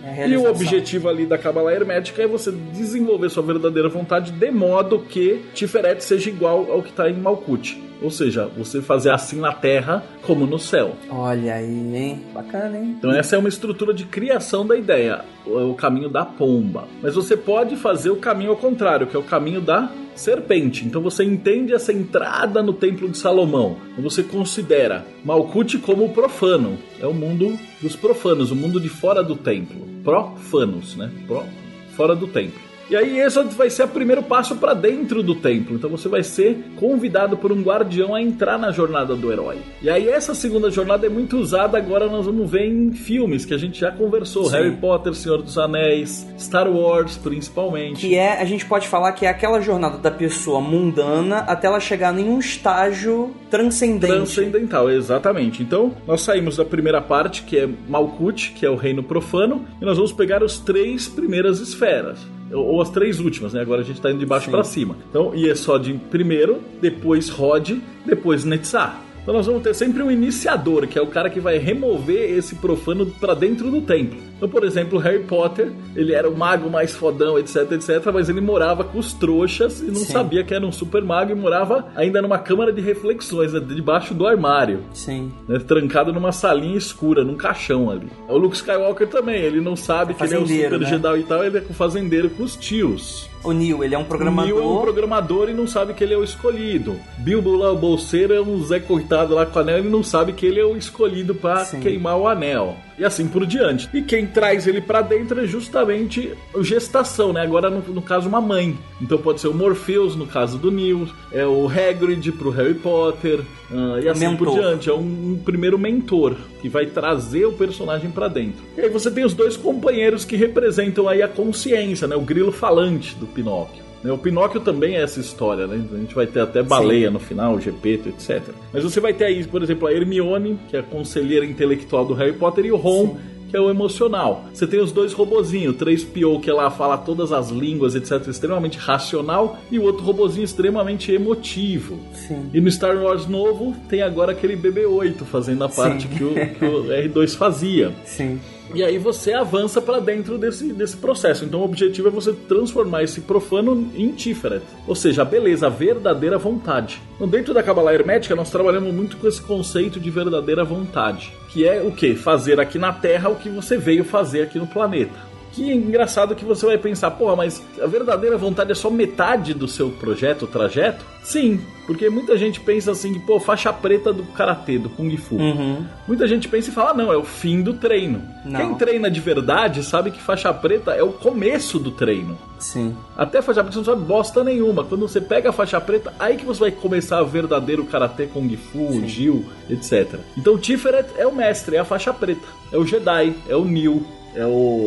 E o objetivo ali da Cabala Hermética é você desenvolver sua verdadeira vontade de modo que Tiferet seja igual ao que está em Malkuth. Ou seja, você fazer assim na terra como no céu.
Olha aí, hein? Bacana, hein?
Então essa é uma estrutura de criação da ideia, o caminho da pomba. Mas você pode fazer o caminho ao contrário, que é o caminho da serpente. Então você entende essa entrada no Templo de Salomão. Então você considera Malkuth como profano. É o mundo dos profanos, o mundo de fora do templo. Profanos, né? Fora do templo. E aí esse vai ser o primeiro passo para dentro do templo. Então você vai ser convidado por um guardião a entrar na jornada do herói. E aí essa segunda jornada é muito usada, agora nós vamos ver em filmes que a gente já conversou. Sim. Harry Potter, Senhor dos Anéis, Star Wars principalmente.
Que é, a gente pode falar que é aquela jornada da pessoa mundana até ela chegar em um estágio transcendente.
Transcendental, exatamente. Então nós saímos da primeira parte, que é Malkuth, que é o reino profano, e nós vamos pegar as 3 primeiras esferas. Ou as 3 últimas, né? Agora a gente tá indo de baixo para cima. Então, e é só de primeiro, depois Hod, depois Netzah. Então nós vamos ter sempre um iniciador, que é o cara que vai remover esse profano para dentro do templo. Então, por exemplo, Harry Potter, ele era o mago mais fodão, etc, etc, mas ele morava com os trouxas e não sabia que era um super mago e morava ainda numa câmara de reflexões, né, debaixo do armário.
Sim.
Né, trancado numa salinha escura, num caixão ali. O Luke Skywalker também, ele não sabe que ele é um super Jedi e tal, ele é com fazendeiro com os tios.
O Neil, ele é um programador.
O Neil é um programador e não sabe que ele é o escolhido. Bilbo lá, o bolseiro, é um Zé Coitado lá com o anel e não sabe que ele é o escolhido pra queimar o anel. E assim por diante. E quem traz ele pra dentro é justamente a gestação, né? Agora, no caso, uma mãe. Então pode ser o Morpheus, no caso do Neil. É o Hagrid pro Harry Potter. E assim por diante. É um primeiro mentor que vai trazer o personagem pra dentro. E aí você tem os 2 companheiros que representam aí a consciência, né? O grilo falante do Pinóquio. O Pinóquio também é essa história, né? A gente vai ter até baleia no final, o Gepeto, etc. Mas você vai ter aí, por exemplo, a Hermione, que é a conselheira intelectual do Harry Potter, e o Ron, que é o emocional. Você tem os 2 robozinhos, o 3PO, que lá fala todas as línguas, etc, extremamente racional, e o outro robozinho extremamente emotivo.
Sim.
E no Star Wars novo, tem agora aquele BB-8 fazendo a parte que o R2 fazia.
Sim.
E aí você avança para dentro desse processo. Então o objetivo é você transformar esse profano em Tiferet. Ou seja, a beleza, a verdadeira vontade. Então dentro da Cabala Hermética nós trabalhamos muito com esse conceito de verdadeira vontade. Que é o quê? Fazer aqui na Terra o que você veio fazer aqui no planeta. Que é engraçado que você vai pensar, porra, mas a verdadeira vontade é só metade do seu projeto, trajeto? Sim, porque muita gente pensa assim, que, pô, faixa preta do Karatê, do Kung Fu. Muita gente pensa e fala, não, é o fim do treino. Não. Quem treina de verdade sabe que faixa preta é o começo do treino.
Sim.
Até faixa preta você não sabe bosta nenhuma. Quando você pega a faixa preta, aí que você vai começar o verdadeiro Karatê, Kung Fu, Jiu, etc. Então o Tiferet é o mestre, é a faixa preta. É o Jedi, é o Neil, é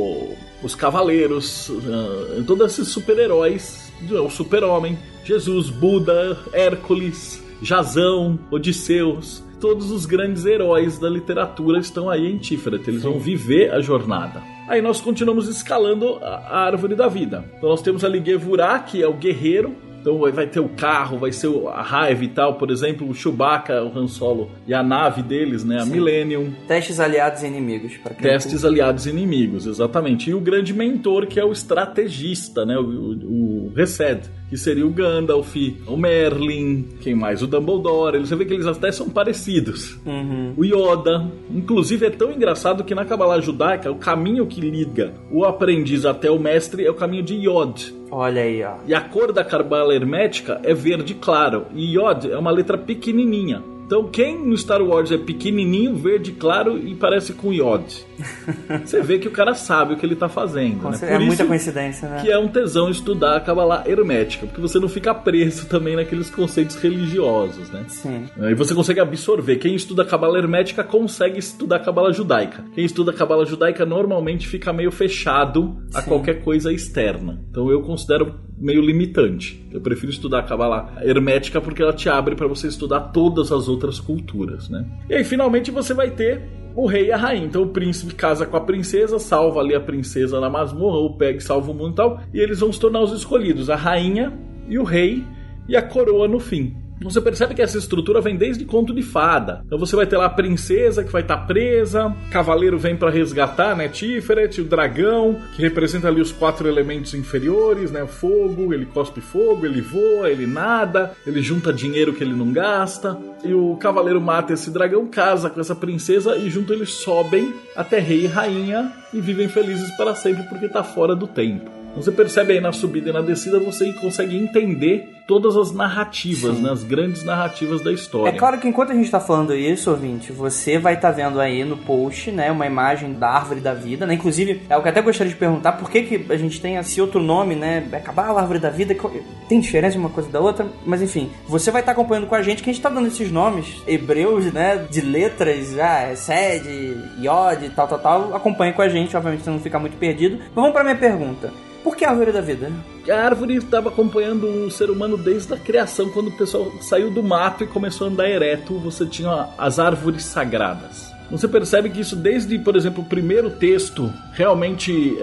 os cavaleiros, todos esses super-heróis, o Super-Homem, Jesus, Buda, Hércules, Jazão, Odisseus, todos os grandes heróis da literatura estão aí em Tiferet, eles vão viver a jornada. Aí nós continuamos escalando a árvore da vida. Então nós temos ali Gevurah, que é o guerreiro. Então vai ter o carro, vai ser a raiva e tal, por exemplo, o Chewbacca, o Han Solo e a nave deles, né, a Millennium.
Testes aliados e inimigos.
Testes aliados e inimigos, exatamente. E o grande mentor, que é o estrategista, né, o Resed, que seria o Gandalf, o Merlin, quem mais? O Dumbledore. Você vê que eles até são parecidos. O Yoda. Inclusive é tão engraçado que na Cabala Judaica, o caminho que liga o aprendiz até o mestre é o caminho de Yod.
Olha aí, ó.
E a cor da Cabala Hermética é verde claro. E Yod é uma letra pequenininha. Então quem no Star Wars é pequenininho, verde claro e parece com Yod? Você vê que o cara sabe o que ele tá fazendo, né?
É muita coincidência, né?
Que é um tesão estudar a Cabala Hermética, porque você não fica preso também naqueles conceitos religiosos, né?
Sim.
E você consegue absorver. Quem estuda a Cabala Hermética consegue estudar a Cabala Judaica. Quem estuda a Cabala Judaica normalmente fica meio fechado a qualquer coisa externa. Então eu considero meio limitante. Eu prefiro estudar a Cabala Hermética porque ela te abre para você estudar todas as outras culturas, né? E aí finalmente você vai ter o rei e a rainha. Então o príncipe casa com a princesa, salva ali a princesa na masmorra, ou pega e salva o mundo e tal, e eles vão se tornar os escolhidos, a rainha e o rei e a coroa no fim. Você percebe que essa estrutura vem desde conto de fada. Então você vai ter lá a princesa que vai estar presa, cavaleiro vem para resgatar, né, Tiferet, o dragão, que representa ali os 4 elementos inferiores, né, fogo, ele cospe fogo, ele voa, ele nada, ele junta dinheiro que ele não gasta, e o cavaleiro mata esse dragão, casa com essa princesa e junto eles sobem até rei e rainha e vivem felizes para sempre porque tá fora do tempo. Você percebe aí na subida e na descida, você consegue entender todas as narrativas, né, as grandes narrativas da história.
É claro que enquanto a gente tá falando isso, ouvinte, você vai estar vendo aí no post, né, uma imagem da árvore da vida, né, inclusive, é o que eu até gostaria de perguntar, por que a gente tem esse outro nome, né, Cabala, árvore da vida, tem diferença uma coisa da outra, mas enfim, você vai estar acompanhando com a gente, que a gente tá dando esses nomes hebreus, né, de letras, Sed, Yod, tal, acompanhe com a gente, obviamente você não fica muito perdido. Mas vamos pra minha pergunta. Por que a árvore da vida?
A árvore estava acompanhando o ser humano desde a criação, quando o pessoal saiu do mato e começou a andar ereto, você tinha as árvores sagradas. Você percebe que isso desde, por exemplo, o primeiro texto realmente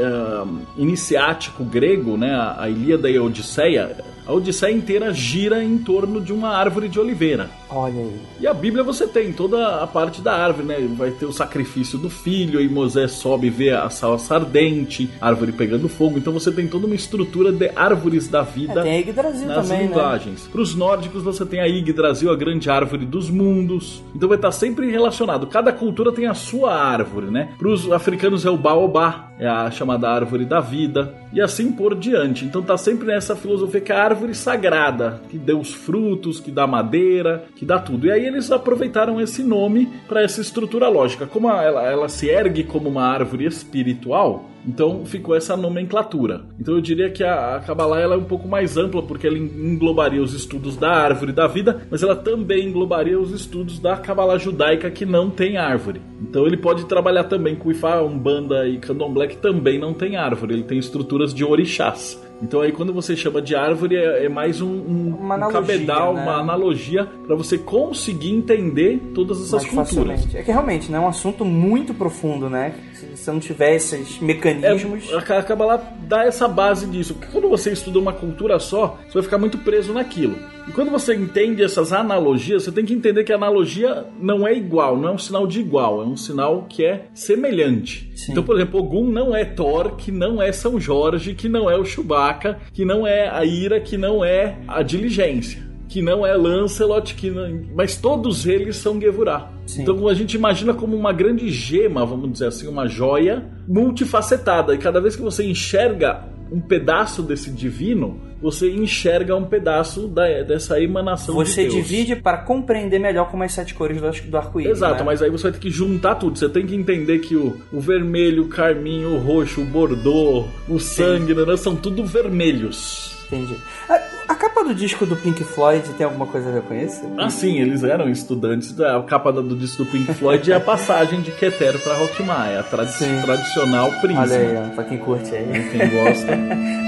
iniciático grego, né, a Ilíada e a Odisseia inteira gira em torno de uma árvore de oliveira.
Olha aí.
E a Bíblia você tem toda a parte da árvore, né? Vai ter o sacrifício do filho, e Moisés sobe e vê a salsa ardente, a árvore pegando fogo. Então você tem toda uma estrutura de árvores da vida.
Tem a Yggdrasil
nas
também,
linguagens.
Né?
Para os nórdicos você tem a Yggdrasil, a grande árvore dos mundos. Então vai estar sempre relacionado. Cada cultura tem a sua árvore, né? Para os africanos é o baobá, é a chamada árvore da vida, e assim por diante. Então tá sempre nessa filosofia que a árvore sagrada, que deu os frutos, que dá madeira, que dá tudo. E aí eles aproveitaram esse nome para essa estrutura lógica. Como ela se ergue como uma árvore espiritual, então ficou essa nomenclatura. Então eu diria que a Kabbalah ela é um pouco mais ampla, porque ela englobaria os estudos da árvore da vida, mas ela também englobaria os estudos da Kabbalah judaica, que não tem árvore. Então ele pode trabalhar também com Ifá, Umbanda e Candomblé, que também não tem árvore. Ele tem estruturas de orixás. Então aí quando você chama de árvore é mais um cabedal, né? Uma analogia para você conseguir entender todas essas culturas.
Facilmente. É que realmente, né, é um assunto muito profundo, né? Se você não tiver esses mecanismos...
A Kabbalah dá essa base disso, porque quando você estuda uma cultura só, você vai ficar muito preso naquilo. E quando você entende essas analogias, você tem que entender que a analogia não é igual, não é um sinal de igual, é um sinal que é semelhante. Sim. Então, por exemplo, Ogum não é Thor, que não é São Jorge, que não é o Chewbacca, que não é a Ira, que não é a Diligência, que não é Lancelot, mas todos eles são Gevurah. Sim. Então a gente imagina como uma grande gema, vamos dizer assim, uma joia multifacetada. E cada vez que você enxerga um pedaço desse divino, você enxerga um pedaço dessa emanação de Deus.
Você divide para compreender melhor como as 7 cores do arco-íris.
Exato,
né?
Mas aí você vai ter que juntar tudo. Você tem que entender que o vermelho, o carmim, o roxo, o bordô, o sangue, né, são tudo vermelhos.
Entendi. A capa do disco do Pink Floyd tem alguma coisa a ver com isso?
Ah, sim, eles eram estudantes. A capa do disco do Pink Floyd é a passagem de Keter para Rockmar, é a tradicional Prisma.
Olha aí, pra quem curte aí.
Quem gosta.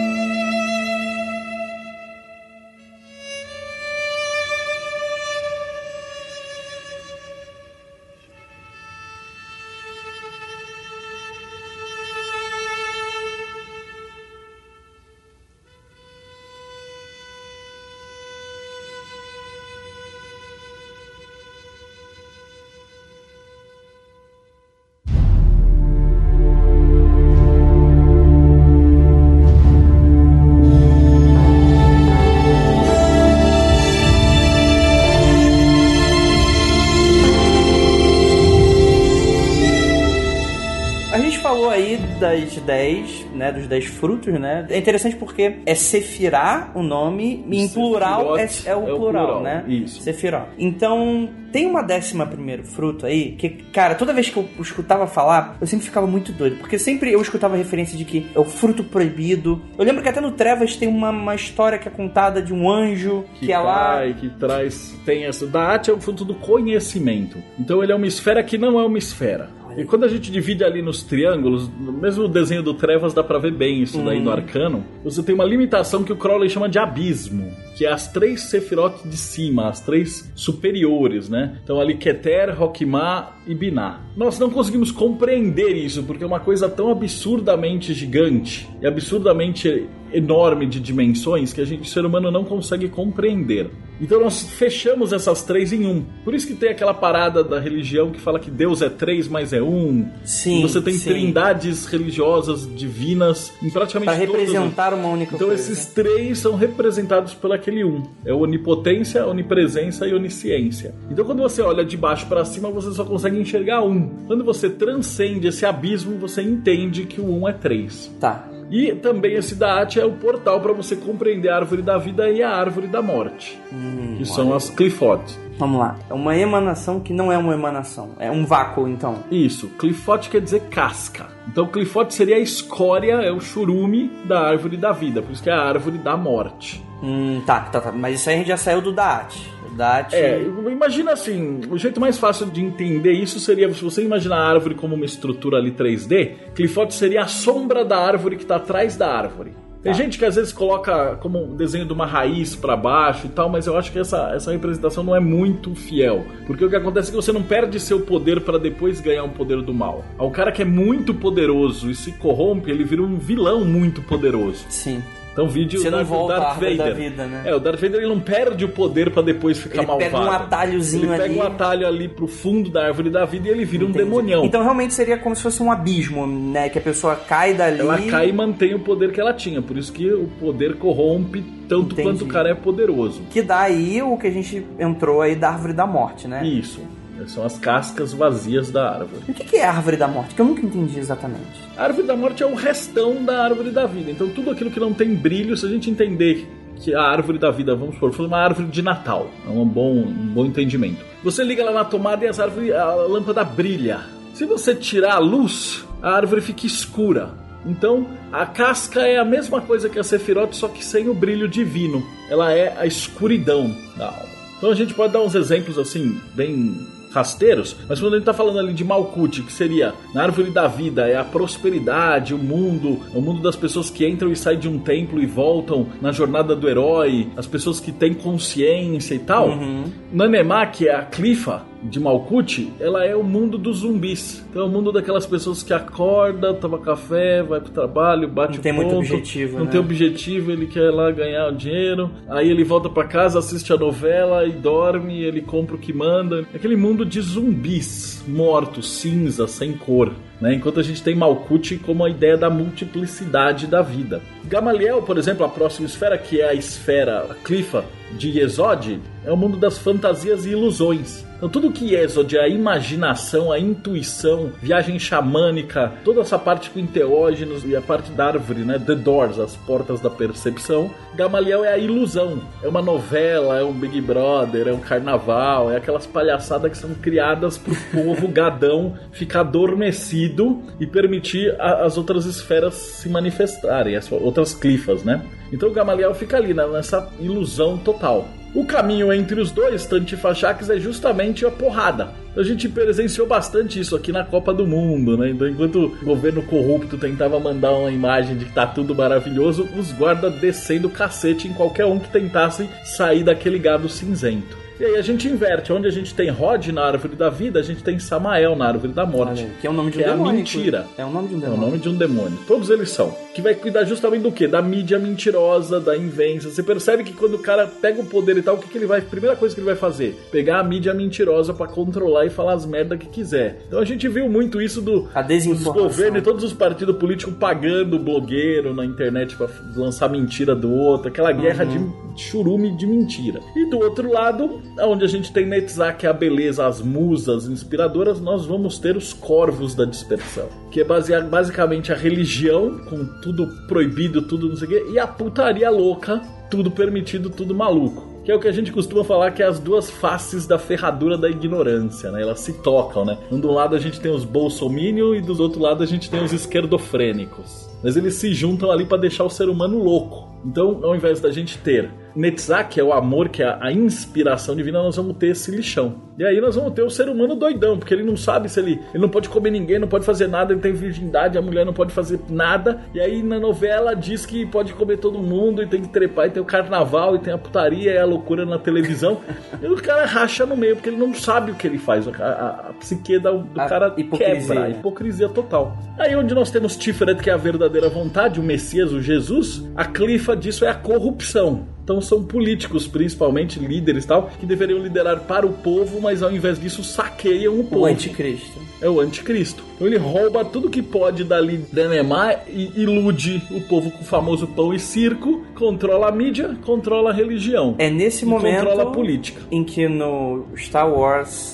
Das 10, né, dos 10 frutos, né? É interessante porque é Sefirá o nome, e em plural é o plural, né?
Isso.
Sefirá. Então, tem uma 11º fruto aí, que, cara, toda vez que eu escutava falar, eu sempre ficava muito doido, porque sempre eu escutava a referência de que é o fruto proibido. Eu lembro que até no Trevas tem uma história que é contada de um anjo que é lá...
que traz... Tem essa... Da'at é o fruto do conhecimento. Então ele é uma esfera que não é uma esfera. E quando a gente divide ali nos triângulos, mesmo o desenho do Trevas dá pra ver bem isso daí no Arcano, você tem uma limitação que o Crowley chama de abismo. que é as 3 Sefirot de cima, as 3 superiores, né? Então ali Keter, Hokmah e Binah. Nós não conseguimos compreender isso, porque é uma coisa tão absurdamente gigante e absurdamente enorme de dimensões que o ser humano não consegue compreender. Então nós fechamos essas 3 em um. Por isso que tem aquela parada da religião que fala que Deus é 3, mas é um.
Sim,
e você tem trindades religiosas divinas em praticamente
todos. Para representar
todos.
Uma única
então
coisa.
Esses 3 são representados por aquele um. É onipotência, onipresença e onisciência. Então quando você olha de baixo para cima, você só consegue enxergar um. Quando você transcende esse abismo, você entende que o um é 3.
Tá.
E também esse Da'at é o portal para você compreender a árvore da vida e a árvore da morte, que são as Clifot.
Vamos lá. É uma emanação que não é uma emanação. É um vácuo, então.
Isso. Clifot quer dizer casca. Então Clifot seria a escória, é o churume da árvore da vida. Por isso que é a árvore da morte.
Tá. Mas isso aí a gente já saiu do Da'at.
Imagina assim, o jeito mais fácil de entender isso seria, se você imaginar a árvore como uma estrutura ali 3D, Clifot seria a sombra da árvore que está atrás da árvore. Tem gente que às vezes coloca como um desenho de uma raiz para baixo e tal, mas eu acho que essa representação não é muito fiel. Porque o que acontece é que você não perde seu poder para depois ganhar um poder do mal. O cara que é muito poderoso e se corrompe, ele vira um vilão muito poderoso.
Sim.
Então, vídeo
do Darth Vader.
Da vida, né? O Darth Vader ele não perde o poder pra depois ficar malvado.
Ele pega um atalhozinho ali.
Ele pega um atalho ali pro fundo da árvore da vida e ele vira um demonião.
Então realmente seria como se fosse um abismo, né? Que a pessoa cai dali.
Ela cai e mantém o poder que ela tinha. Por isso que o poder corrompe tanto quanto o cara é poderoso.
Que dá aí o que a gente entrou aí da árvore da morte, né?
Isso. São as cascas vazias da árvore.
O que é a árvore da morte? Que eu nunca entendi exatamente.
A árvore da morte é o restão da árvore da vida. Então tudo aquilo que não tem brilho, se a gente entender que a árvore da vida, vamos supor, foi uma árvore de Natal, é um bom entendimento. Você liga lá na tomada e a lâmpada brilha. Se você tirar a luz, a árvore fica escura. Então, a casca é a mesma coisa que a Sefirot, só que sem o brilho divino. Ela é a escuridão da alma. Então a gente pode dar uns exemplos assim, bem rasteiros, mas quando a gente tá falando ali de Malkuth, que seria na árvore da vida, é a prosperidade, o mundo das pessoas que entram e saem de um templo e voltam na jornada do herói, as pessoas que têm consciência e tal. Nanemá, que é a Clifa de Malkuth, ela é o mundo dos zumbis. Então é o mundo daquelas pessoas que acorda, toma café, vai pro trabalho, bate o ponto. Não tem muito objetivo, Não tem objetivo, ele quer lá ganhar o dinheiro, aí ele volta pra casa, assiste a novela e dorme, ele compra o que manda. Aquele mundo de zumbis, mortos, cinza, sem cor, né? Enquanto a gente tem Malkuth como a ideia da multiplicidade da vida. Gamaliel, por exemplo, a próxima esfera, que é a esfera, a Clifa de Yesod, é o mundo das fantasias e ilusões. Então tudo que Yesod é a imaginação, a intuição, viagem xamânica, toda essa parte com enteógenos e a parte da árvore, né? The Doors, as portas da percepção. Gamaliel é a ilusão, é uma novela, é um Big Brother, é um carnaval, é aquelas palhaçadas que são criadas pro povo gadão ficar adormecido e permitir as outras esferas se manifestarem, as outras clifas, né? Então o Gamaliel fica ali, né, nessa ilusão total. O caminho entre os dois, Tantifachaques, é justamente a porrada. A gente presenciou bastante isso aqui na Copa do Mundo, né? Então, enquanto o governo corrupto tentava mandar uma imagem de que tá tudo maravilhoso, os guardas descendo o cacete em qualquer um que tentasse sair daquele gado cinzento. E aí a gente inverte. Onde a gente tem Rod na árvore da vida, a gente tem Samael na árvore da morte.
Que é o nome de um
demônio.
É
a mentira.
É o nome de um demônio.
É o nome de um demônio. Todos eles são. Que vai cuidar justamente do quê? Da mídia mentirosa, da invenção. Você percebe que quando o cara pega o poder e tal, o que ele vai... Primeira coisa que ele vai fazer? Pegar a mídia mentirosa pra controlar e falar as merdas que quiser. Então a gente viu muito isso dos governos e todos os partidos políticos pagando blogueiro na internet pra lançar mentira do outro. Aquela guerra de churume de mentira. E do outro lado, onde a gente tem Netzach, que é a beleza, as musas inspiradoras, nós vamos ter os corvos da dispersão, que é basicamente a religião, com tudo proibido, tudo não sei o quê, e a putaria louca, tudo permitido, tudo maluco. Que é o que a gente costuma falar que é as duas faces da ferradura da ignorância, né? Elas se tocam, né? De um lado a gente tem os bolsominion e do outro lado a gente tem os esquerdofrênicos. mas eles se juntam ali para deixar o ser humano louco. Então, ao invés da gente ter Netzach, que é o amor, que é a inspiração divina, nós vamos ter esse lixão. E aí nós vamos ter o ser humano doidão, porque ele não sabe se ele não pode comer ninguém, não pode fazer nada, ele tem virgindade, a mulher não pode fazer nada. E aí na novela diz que pode comer todo mundo e tem que trepar, e tem o carnaval, e tem a putaria, e a loucura na televisão. E o cara racha no meio, porque ele não sabe o que ele faz. A psique do cara quebra, a hipocrisia total. Aí onde nós temos Tiferet, que é a verdadeira vontade, o Messias, o Jesus, a clifa disso é a corrupção. Então são políticos, principalmente líderes e tal, que deveriam liderar para o povo, mas ao invés disso saqueiam o povo.
O anticristo.
É o anticristo. Então ele rouba tudo que pode dali denemar e ilude o povo com o famoso pão e circo, controla a mídia, controla a religião.
É nesse momento
controla a política.
Em que no Star Wars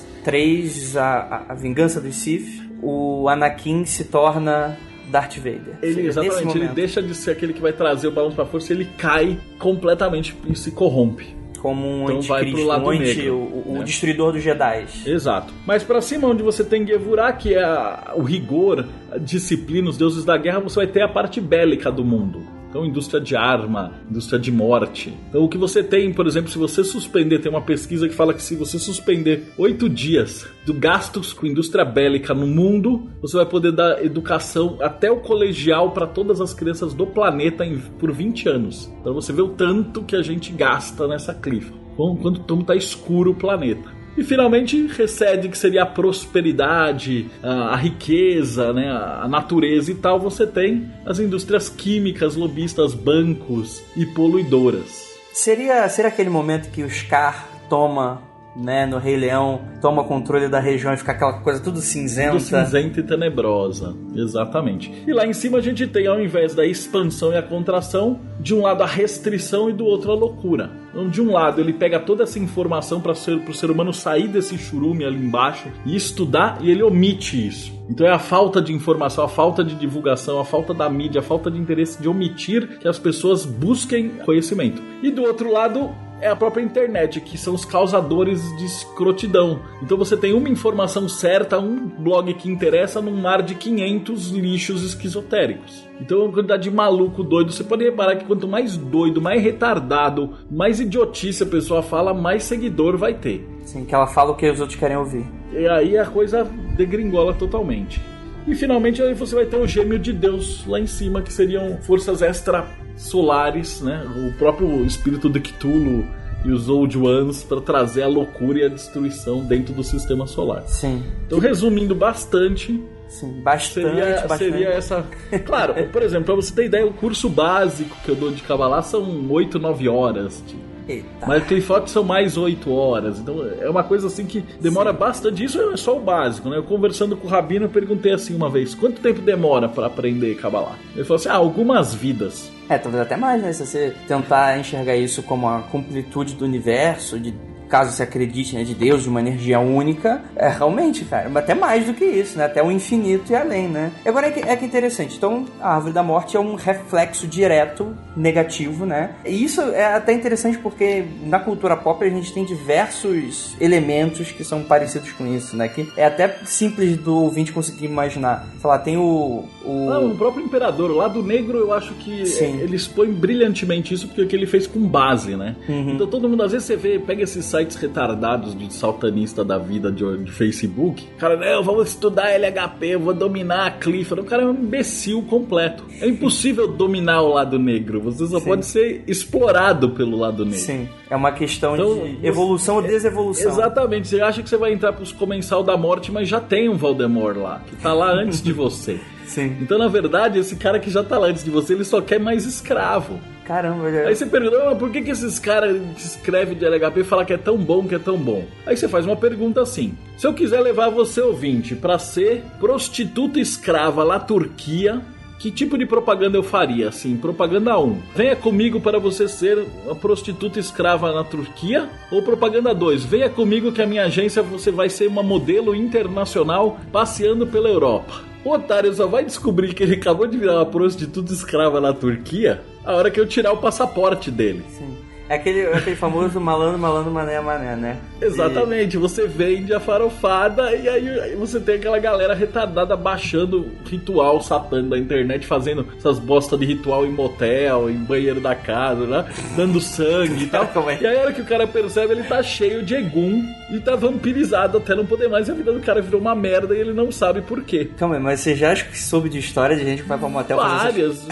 3, a Vingança dos Sith, o Anakin se torna Darth Vader.
Exatamente, ele deixa de ser aquele que vai trazer o balanço pra força, ele cai completamente e se corrompe.
Como um
então vai pro lado negro,
o destruidor dos Jedi.
Exato. Mas pra cima, onde você tem Gevurah, que é o rigor, a disciplina, os deuses da guerra, você vai ter a parte bélica do mundo. Então, indústria de arma, indústria de morte. Então, o que você tem, por exemplo, se você suspender, tem uma pesquisa que fala que se você suspender 8 dias do gastos com indústria bélica no mundo, você vai poder dar educação até o colegial para todas as crianças do planeta por 20 anos. Então, você vê o tanto que a gente gasta nessa clifa. Quando tá escuro o planeta. E finalmente recede, que seria a prosperidade, a riqueza, né, a natureza e tal. Você tem as indústrias químicas, lobistas, bancos e poluidoras.
Seria aquele momento que o Scar toma, né, no Rei Leão, toma controle da região e fica aquela coisa tudo cinzenta.
Tudo cinzenta e tenebrosa, exatamente. E lá em cima a gente tem, ao invés da expansão e a contração, de um lado a restrição e do outro a loucura. Então, de um lado, ele pega toda essa informação para o ser humano sair desse churume ali embaixo e estudar, e ele omite isso. Então é a falta de informação, a falta de divulgação, a falta da mídia, a falta de interesse de omitir que as pessoas busquem conhecimento. E do outro lado, é a própria internet, que são os causadores de escrotidão. Então você tem uma informação certa, um blog que interessa num mar de 500 lixos esquizotéricos. Então é uma quantidade de maluco doido. Você pode reparar que quanto mais doido, mais retardado, mais idiotice a pessoa fala, mais seguidor vai ter.
Sim, que ela fala o que os outros querem ouvir.
E aí a coisa degringola totalmente. E finalmente aí você vai ter o gêmeo de Deus lá em cima, que seriam forças extrasolares, né? O próprio espírito de Cthulhu e os Old Ones, para trazer a loucura e a destruição dentro do sistema solar.
Sim.
Então, resumindo bastante...
Sim, bastante.
Seria essa... Claro, por exemplo, para você ter ideia, o curso básico que eu dou de Kabbalah são 8, 9 horas.
Eita.
Mas Clifote são mais 8 horas. Então é uma coisa assim que demora bastante. Isso é só o básico, né? Eu conversando com o Rabino, eu perguntei assim uma vez: quanto tempo demora para aprender Kabbalah? Ele falou assim: algumas vidas.
Talvez até mais, né? Se você tentar enxergar isso como a completude do universo, caso você acredite, né, de Deus, de uma energia única, realmente, cara, até mais do que isso, né, até o infinito e além, né. Agora é que interessante, então a árvore da morte é um reflexo direto negativo, né, e isso é até interessante porque na cultura pop a gente tem diversos elementos que são parecidos com isso, né, que é até simples do ouvinte conseguir imaginar. Sei lá, tem o
próprio imperador, o lado negro, eu acho que ele expõe brilhantemente isso, porque é o que ele fez com base, né. Então todo mundo, às vezes você vê, pega esses sites retardados de saltanista da vida de Facebook, cara, eu vou estudar LHP, eu vou dominar a Clifford. O cara é um imbecil completo. É impossível dominar o lado negro, você só pode ser explorado pelo lado negro.
Sim, é uma questão de evolução ou desevolução.
Exatamente, você acha que você vai entrar pros Comensal da Morte, mas já tem um Voldemort lá, que tá lá antes de você.
Sim.
Então, na verdade, esse cara que já tá lá antes de você, ele só quer mais escravo.
Caramba,
Aí você pergunta, mas por que esses caras que escrevem de LHP falam que é tão bom, que é tão bom? Aí você faz uma pergunta assim: se eu quiser levar você, ouvinte, pra ser prostituta escrava lá na Turquia, que tipo de propaganda eu faria? Assim, propaganda 1: venha comigo para você ser uma prostituta escrava na Turquia. Ou propaganda 2: venha comigo que a minha agência você vai ser uma modelo internacional passeando pela Europa. O otário só vai descobrir que ele acabou de virar uma prostituta escrava na Turquia a hora que eu tirar o passaporte dele.
Sim. É aquele famoso malandro, mané, né?
Exatamente, você vende a farofada e aí você tem aquela galera retardada baixando ritual satânico da internet, fazendo essas bostas de ritual em motel, em banheiro da casa, né? Dando sangue e tal. E aí a hora que o cara percebe, ele tá cheio de egum e tá vampirizado até não poder mais, e a vida do cara virou uma merda e ele não sabe por quê.
Calma aí, mas você já acha que soube de história de gente que vai pra motel?
Várias.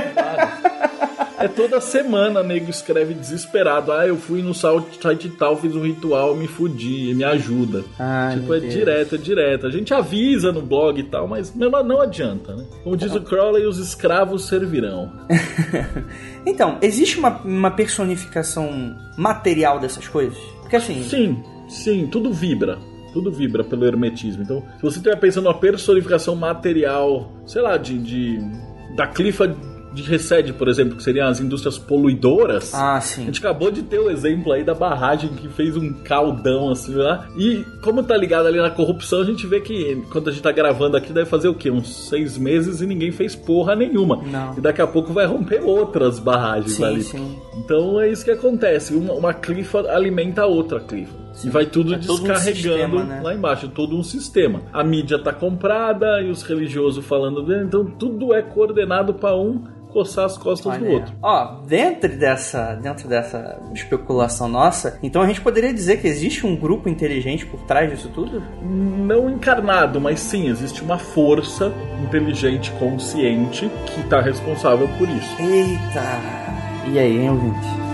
É toda semana, nego escreve desesperado. Eu fui no site tal, fiz um ritual, me fudi, me ajuda. Tipo, é direto. A gente avisa no blog e tal, mas não adianta, né? Como diz o Crowley, os escravos servirão.
Então, existe uma personificação material dessas coisas? Porque assim...
Sim, tudo vibra pelo hermetismo. Então, se você estiver pensando numa personificação material, sei lá, da clifa de Resede, por exemplo, que seriam as indústrias poluidoras.
Sim.
A gente acabou de ter o exemplo aí da barragem que fez um caldão assim lá. E como tá ligado ali na corrupção, a gente vê que quando a gente tá gravando aqui deve fazer o quê? Uns 6 meses e ninguém fez porra nenhuma.
Não.
E daqui a pouco vai romper outras barragens ali.
Sim.
Então é isso que acontece. Uma clifa alimenta a outra clifa. Sim. E vai tudo descarregando
sistema, né?
Lá embaixo, todo um sistema. A mídia tá comprada e os religiosos falando dele, então tudo é coordenado para coçar as costas do outro.
Dentro dessa especulação nossa, então a gente poderia dizer que existe um grupo inteligente por trás disso tudo?
Não encarnado, mas sim, existe uma força inteligente, consciente, que está responsável por isso.
Eita! E aí, hein, ouvinte?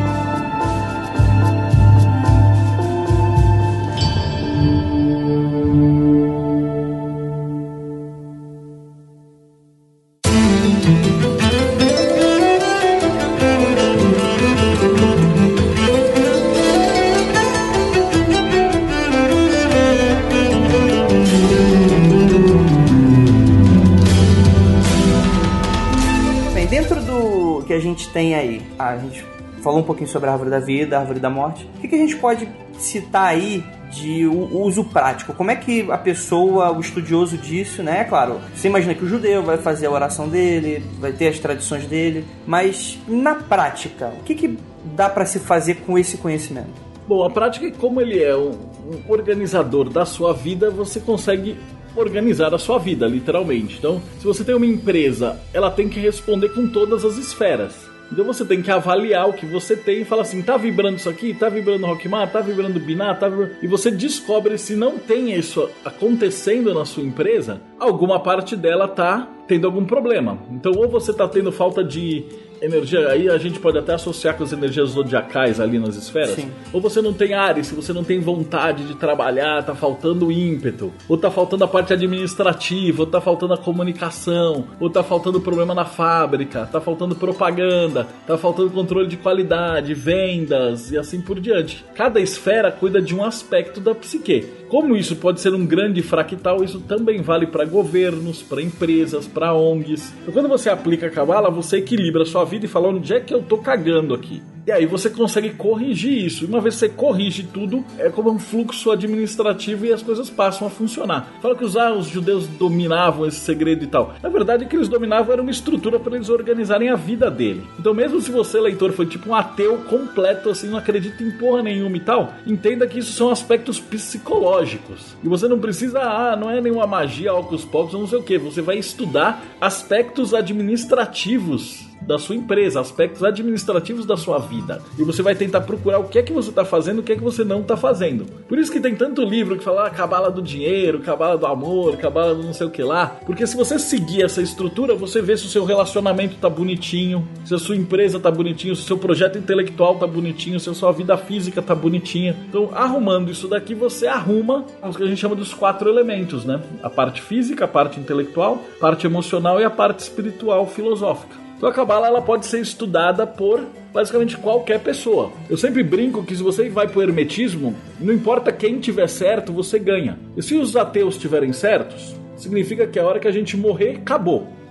A gente tem aí, a gente falou um pouquinho sobre a árvore da vida, a árvore da morte. O que a gente pode citar aí de uso prático? Como é que a pessoa, o estudioso disso, né? Claro, você imagina que o judeu vai fazer a oração dele, vai ter as tradições dele, mas na prática, o que dá para se fazer com esse conhecimento?
Bom, a prática é como ele é um organizador da sua vida, você consegue organizar a sua vida, literalmente. Então, se você tem uma empresa, ela tem que responder com todas as esferas. Então você tem que avaliar o que você tem e falar assim, tá vibrando isso aqui? Tá vibrando Rockmar? Tá vibrando Binar? E você descobre se não tem isso acontecendo na sua empresa, alguma parte dela tá tendo algum problema. Então, ou você tá tendo falta de energia, aí a gente pode até associar com as energias zodiacais ali nas esferas.
Sim.
Ou você não tem Áries, se você não tem vontade de trabalhar, tá faltando ímpeto, ou tá faltando a parte administrativa, ou tá faltando a comunicação, ou tá faltando problema na fábrica, tá faltando propaganda, tá faltando controle de qualidade, vendas e assim por diante. Cada esfera cuida de um aspecto da psique. Como isso pode ser um grande fractal, isso também vale para governos, para empresas, para ONGs. Então, quando você aplica a Kabbalah, você equilibra a sua vida e fala onde é que eu tô cagando aqui. E aí você consegue corrigir isso. Uma vez que você corrige tudo, é como um fluxo administrativo e as coisas passam a funcionar. Fala que os judeus dominavam esse segredo e tal. Na verdade, o que eles dominavam era uma estrutura para eles organizarem a vida dele. Então mesmo se você, leitor, foi tipo um ateu completo, assim, não acredita em porra nenhuma e tal, entenda que isso são aspectos psicológicos. E você não precisa, não é nenhuma magia, Hocus Pocus, não sei o que. Você vai estudar aspectos administrativos da sua empresa, aspectos administrativos da sua vida. E você vai tentar procurar o que é que você está fazendo, o que é que você não está fazendo. Por isso que tem tanto livro que fala Cabala do dinheiro, Cabala do amor, Cabala do não sei o que lá. Porque se você seguir essa estrutura, você vê se o seu relacionamento tá bonitinho, se a sua empresa tá bonitinho, se o seu projeto intelectual tá bonitinho, se a sua vida física tá bonitinha. Então, arrumando isso daqui, você arruma o que a gente chama dos 4 elementos, né? A parte física, a parte intelectual, a parte emocional e a parte espiritual, filosófica. Então a Kabbalah, ela pode ser estudada por basicamente qualquer pessoa. Eu sempre brinco que se você vai pro hermetismo, não importa quem tiver certo, você ganha. E se os ateus estiverem certos, significa que a hora que a gente morrer, acabou.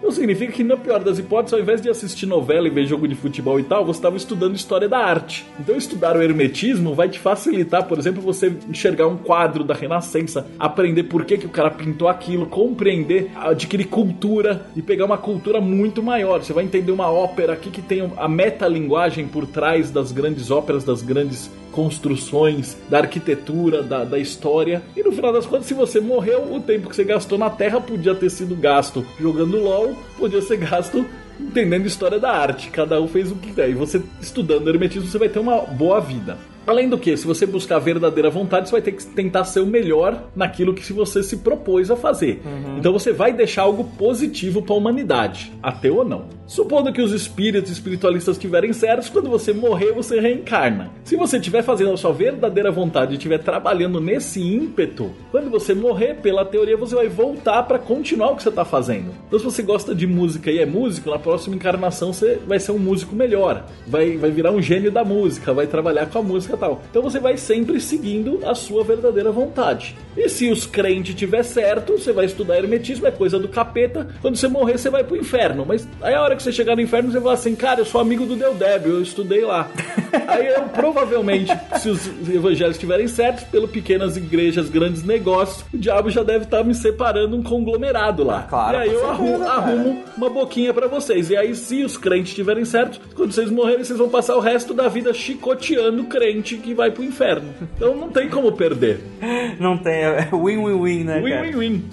Não significa que, na pior das hipóteses, ao invés de assistir novela e ver jogo de futebol e tal, você estava estudando história da arte. Então estudar o hermetismo vai te facilitar, por exemplo, você enxergar um quadro da Renascença, aprender por que o cara pintou aquilo, compreender, adquirir cultura e pegar uma cultura muito maior. Você vai entender uma ópera, o que tem a metalinguagem por trás das grandes óperas, das grandes construções, da arquitetura, da história. E no final das contas, se você morreu, o tempo que você gastou na Terra podia ter sido gasto jogando LOL, podia ser gasto entendendo história da arte. Cada um fez o que quer. E você, estudando hermetismo, você vai ter uma boa vida. Além do que, se você buscar a verdadeira vontade, você vai ter que tentar ser o melhor naquilo que você se propôs a fazer. Então você vai deixar algo positivo para a humanidade, ateu ou não. Supondo que os espíritos espiritualistas estiverem certos, quando você morrer, você reencarna. Se você estiver fazendo a sua verdadeira vontade e estiver trabalhando nesse ímpeto, quando você morrer, pela teoria, você vai voltar para continuar o que você está fazendo. Então se você gosta de música e é músico, na próxima encarnação você vai ser um músico melhor. Vai virar um gênio da música, vai trabalhar com a música. Tal. Então você vai sempre seguindo a sua verdadeira vontade. E se os crentes tiver certo, você vai estudar hermetismo, é coisa do capeta. Quando você morrer, você vai pro inferno. Mas aí a hora que você chegar no inferno, você vai falar assim, cara, eu sou amigo do Deldeb, eu estudei lá. Aí eu provavelmente, se os evangelhos estiverem certos, pelo pequenas igrejas, grandes negócios, o diabo já deve estar me separando um conglomerado lá.
Claro,
e aí eu arrumo uma boquinha pra vocês. E aí, se os crentes estiverem certos, quando vocês morrerem, vocês vão passar o resto da vida chicoteando o crente que vai pro inferno. Então não tem como perder.
Não tem, é win-win-win, né, cara?
Win-win-win.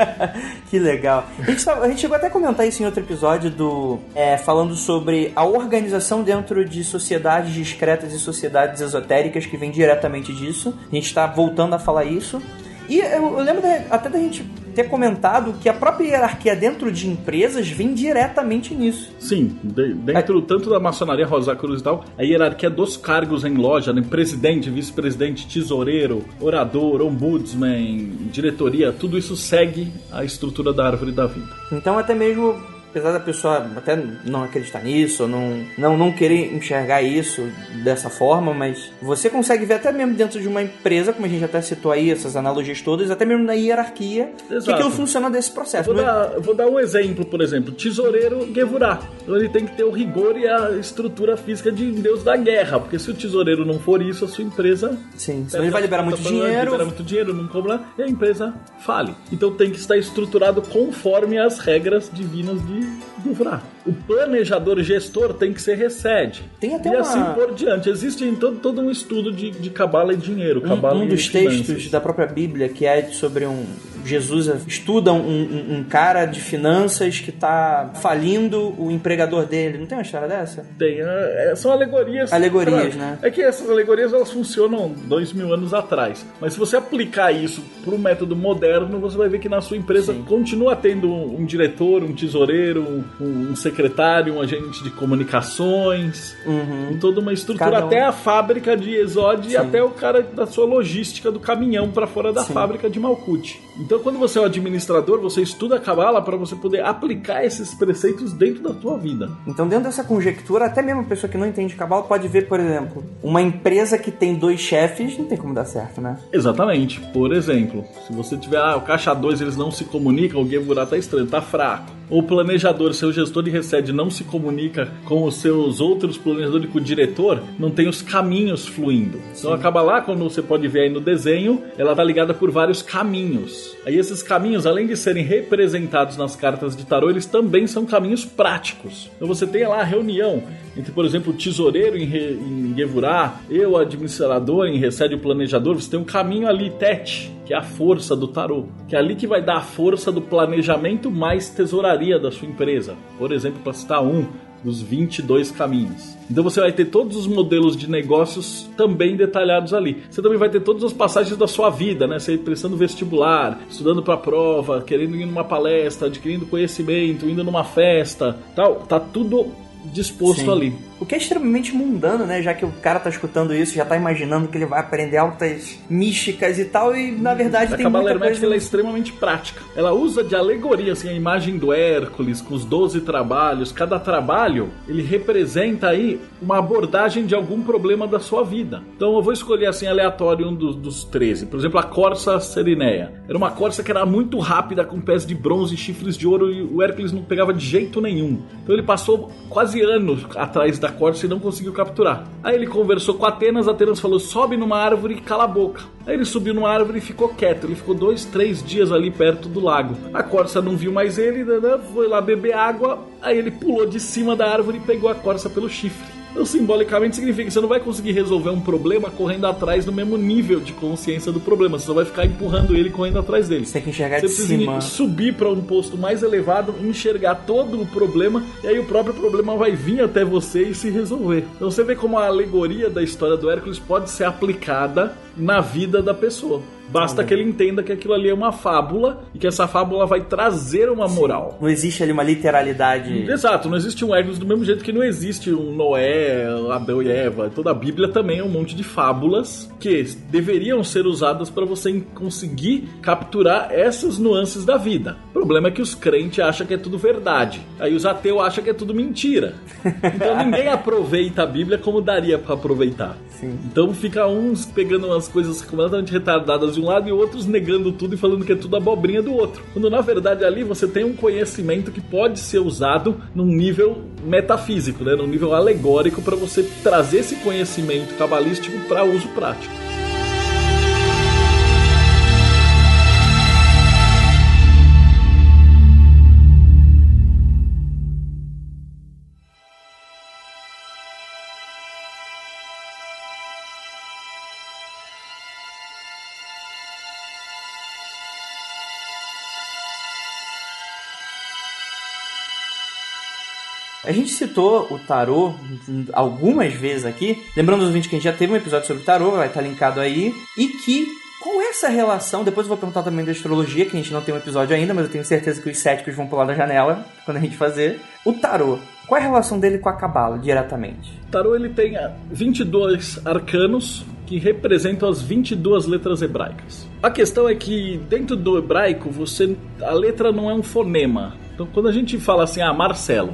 Que legal. A gente chegou até a comentar isso em outro episódio falando sobre a organização dentro de sociedades discretas e sociedades esotéricas que vem diretamente disso. A gente tá voltando a falar isso. E eu lembro até da gente ter comentado que a própria hierarquia dentro de empresas vem diretamente nisso.
Sim, dentro tanto da maçonaria Rosa Cruz e tal, a hierarquia dos cargos em loja, né? Presidente, vice-presidente, tesoureiro, orador, ombudsman, diretoria, tudo isso segue a estrutura da árvore da vida.
Então até mesmo, apesar da pessoa até não acreditar nisso, ou não querer enxergar isso dessa forma, mas você consegue ver até mesmo dentro de uma empresa, como a gente até citou aí, essas analogias todas, até mesmo na hierarquia, que aquilo funciona desse processo.
Vou dar um exemplo, por exemplo, tesoureiro Gevurah. Então ele tem que ter o rigor e a estrutura física de Deus da guerra, porque se o tesoureiro não for isso, a sua empresa...
Sim, senão ele vai liberar muito dinheiro,
não cobra, e a empresa fale. Então tem que estar estruturado conforme as regras divinas de Gevurah. O planejador gestor tem que ser Resed.
Tem até
assim por diante. Existe todo um estudo de cabala e dinheiro.
Um dos textos da própria Bíblia que é sobre Jesus estuda um cara de finanças que tá falindo o empregador dele. Não tem uma história dessa?
Tem. São alegorias.
Alegorias, né?
É que essas alegorias elas funcionam 2000 anos atrás. Mas se você aplicar isso para um método moderno, você vai ver que na sua empresa continua tendo um diretor, um tesoureiro, um secretário, um agente de comunicações, toda uma estrutura, até a fábrica de Exode e até o cara da sua logística do caminhão para fora da fábrica de Malkuth. Então, quando você é um administrador, você estuda a Cabala para você poder aplicar esses preceitos dentro da sua vida.
Então, dentro dessa conjectura, até mesmo a pessoa que não entende Cabala pode ver, por exemplo, uma empresa que tem 2 chefes, não tem como dar certo, né?
Exatamente. Por exemplo, se você tiver, o caixa 2, eles não se comunicam, o Gevurah tá estranho, tá fraco. Ou o planejador, seu gestor de Resed não se comunica com os seus outros planejadores, com o diretor, não tem os caminhos fluindo. Então acaba lá, quando você pode ver aí no desenho, ela tá ligada por vários caminhos. Aí esses caminhos, além de serem representados nas cartas de tarô, eles também são caminhos práticos. Então você tem lá a reunião entre, por exemplo, o tesoureiro em Gevurah, eu, o administrador em Resed, o planejador, você tem um caminho ali, Tet, que é a força do tarô, que é ali que vai dar a força do planejamento mais tesouraria da sua empresa. Por exemplo, para citar um dos 22 caminhos. Então você vai ter todos os modelos de negócios também detalhados ali. Você também vai ter todas as passagens da sua vida, né? Você prestando vestibular, estudando para prova, querendo ir numa palestra, adquirindo conhecimento, indo numa festa, tal. Tá tudo disposto ali.
O que é extremamente mundano, né? Já que o cara tá escutando isso, já tá imaginando que ele vai aprender altas místicas e tal, e na verdade
a
tem muita
Cabala Hermética
coisa...
ela é extremamente prática. Ela usa de alegoria, assim, a imagem do Hércules com os 12 trabalhos. Cada trabalho, ele representa aí uma abordagem de algum problema da sua vida. Então eu vou escolher, assim, aleatório um dos 13. Por exemplo, a Corsa Serineia. Era uma corça que era muito rápida, com pés de bronze e chifres de ouro, e o Hércules não pegava de jeito nenhum. Então ele passou quase anos atrás da corça e não conseguiu capturar. Aí ele conversou com Atenas falou, sobe numa árvore e cala a boca. Aí ele subiu numa árvore e ficou quieto. Ele ficou 2-3 dias ali perto do lago. A corça não viu mais ele, foi lá beber água. Aí ele pulou de cima da árvore e pegou a corça pelo chifre. Então, simbolicamente, significa que você não vai conseguir resolver um problema correndo atrás no mesmo nível de consciência do problema. Você só vai ficar empurrando ele correndo atrás dele.
Você tem que enxergar
você
de
precisa
cima.
Subir para um posto mais elevado, enxergar todo o problema, e aí o próprio problema vai vir até você e se resolver. Então você vê como a alegoria da história do Hércules pode ser aplicada na vida da pessoa. Basta que ele entenda que aquilo ali é uma fábula e que essa fábula vai trazer uma moral.
Não existe ali uma literalidade.
Exato, não existe um Hércules do mesmo jeito que não existe um Noé, Adão e Eva. Toda a Bíblia também é um monte de fábulas que deveriam ser usadas para você conseguir capturar essas nuances da vida. O problema é que os crentes acham que é tudo verdade. Aí os ateus acham que é tudo mentira. Então ninguém aproveita a Bíblia como daria para aproveitar.
Sim.
Então fica uns pegando umas coisas completamente retardadas de um lado e outros negando tudo e falando que é tudo abobrinha do outro. Quando na verdade ali você tem um conhecimento que pode ser usado num nível metafísico, né? Num nível alegórico, para você trazer esse conhecimento cabalístico para uso prático.
A gente citou o tarô algumas vezes aqui, lembrando aos ouvintes que a gente já teve um episódio sobre o tarô, vai estar linkado aí, e que com essa relação, depois eu vou perguntar também da astrologia, que a gente não tem um episódio ainda, mas eu tenho certeza que os céticos vão pular da janela quando a gente fazer. O tarô, qual é a relação dele com a Cabala, diretamente?
O tarô ele tem 22 arcanos que representam as 22 letras hebraicas. A questão é que dentro do hebraico, a letra não é um fonema. Então quando a gente fala assim, Marcelo,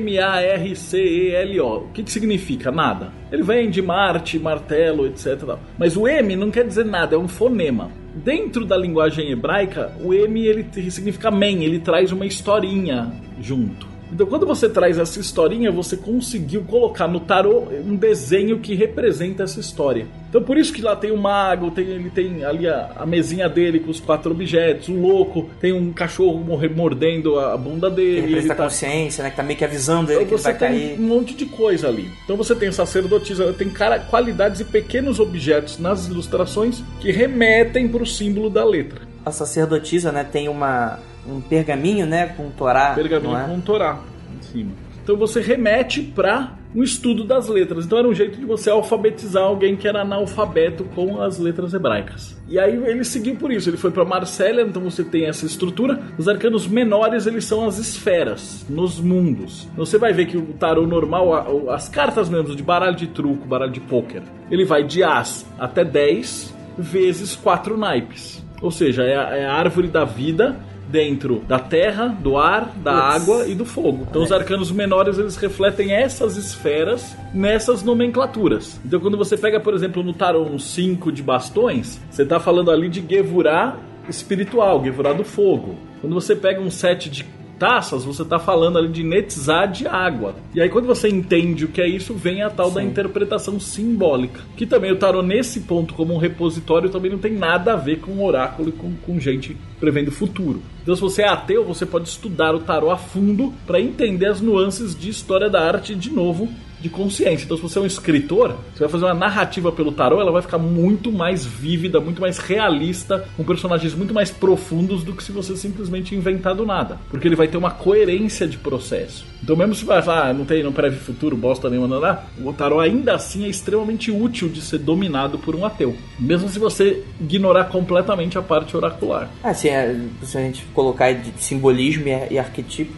M-A-R-C-E-L-O, o que significa? Nada. Ele vem de Marte, martelo, etc. Mas o M não quer dizer nada, é um fonema. Dentro da linguagem hebraica, o M ele significa men, ele traz uma historinha junto. Então quando você traz essa historinha, você conseguiu colocar no tarô um desenho que representa essa história. Então por isso que lá tem o mago, ele tem ali a mesinha dele com os 4 objetos, o louco, tem um cachorro mordendo a bunda dele.
Ele representa a consciência, né, que tá meio que avisando ele que ele vai cair.
Você tem um monte de coisa ali. Então você tem sacerdotisa, tem qualidades e pequenos objetos nas ilustrações que remetem para o símbolo da letra.
A sacerdotisa, né, tem um pergaminho, né, com um Torá.
Pergaminho com um Torá em cima. Então você remete para um estudo das letras. Então era um jeito de você alfabetizar alguém que era analfabeto com as letras hebraicas. E aí ele seguiu por isso. Ele foi para Marsella, então você tem essa estrutura. Os arcanos menores, eles são as esferas, nos mundos. Então você vai ver que o tarô normal, as cartas mesmo, de baralho de truco, baralho de pôquer, ele vai de As até 10 vezes 4 naipes. Ou seja, é a árvore da vida dentro da terra, do ar, da água e do fogo. Então os arcanos menores, eles refletem essas esferas nessas nomenclaturas. Então quando você pega, por exemplo, no tarô um 5 de bastões, você está falando ali de Gevurah espiritual, Gevurah do fogo. Quando você pega um 7 de taças, você está falando ali de Netzah de água. E aí quando você entende o que é isso, vem a tal da interpretação simbólica. Que também o tarô, nesse ponto, como um repositório, também não tem nada a ver com oráculo e com gente prevendo o futuro. Então se você é ateu, você pode estudar o tarô a fundo para entender as nuances de história da arte, de novo, de consciência. Então se você é um escritor, você vai fazer uma narrativa pelo tarô, ela vai ficar muito mais vívida, muito mais realista, com personagens muito mais profundos do que se você simplesmente inventar do nada. Porque ele vai ter uma coerência de processo. Então mesmo se você vai falar, não preve futuro, bosta nenhuma, o tarô ainda assim é extremamente útil de ser dominado por um ateu. Mesmo se você ignorar completamente a parte oracular.
Se a gente colocar de simbolismo e arquetípico,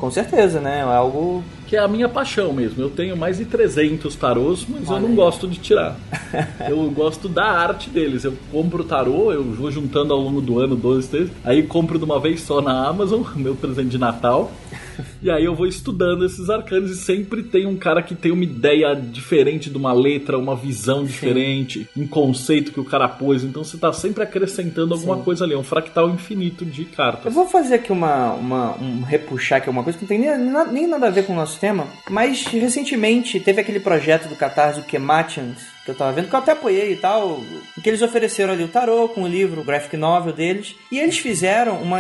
Com certeza, né? É algo...
que é a minha paixão mesmo. Eu tenho mais de 300 tarôs, mas eu não gosto de tirar. Eu gosto da arte deles. Eu compro tarô, eu vou juntando ao longo do ano 12, 13, aí compro de uma vez só na Amazon, meu presente de Natal. E aí eu vou estudando esses arcanos e sempre tem um cara que tem uma ideia diferente de uma letra, uma visão diferente, um conceito que o cara pôs. Então você tá sempre acrescentando alguma coisa ali, um fractal infinito de cartas.
Eu vou fazer aqui um repuxar aqui, uma coisa que não tem nem nada a ver com o nosso tema, mas recentemente teve aquele projeto do Catarse, o Kematians, que eu tava vendo, que eu até apoiei e tal, que eles ofereceram ali o tarô com o livro, o graphic novel deles, e eles fizeram uma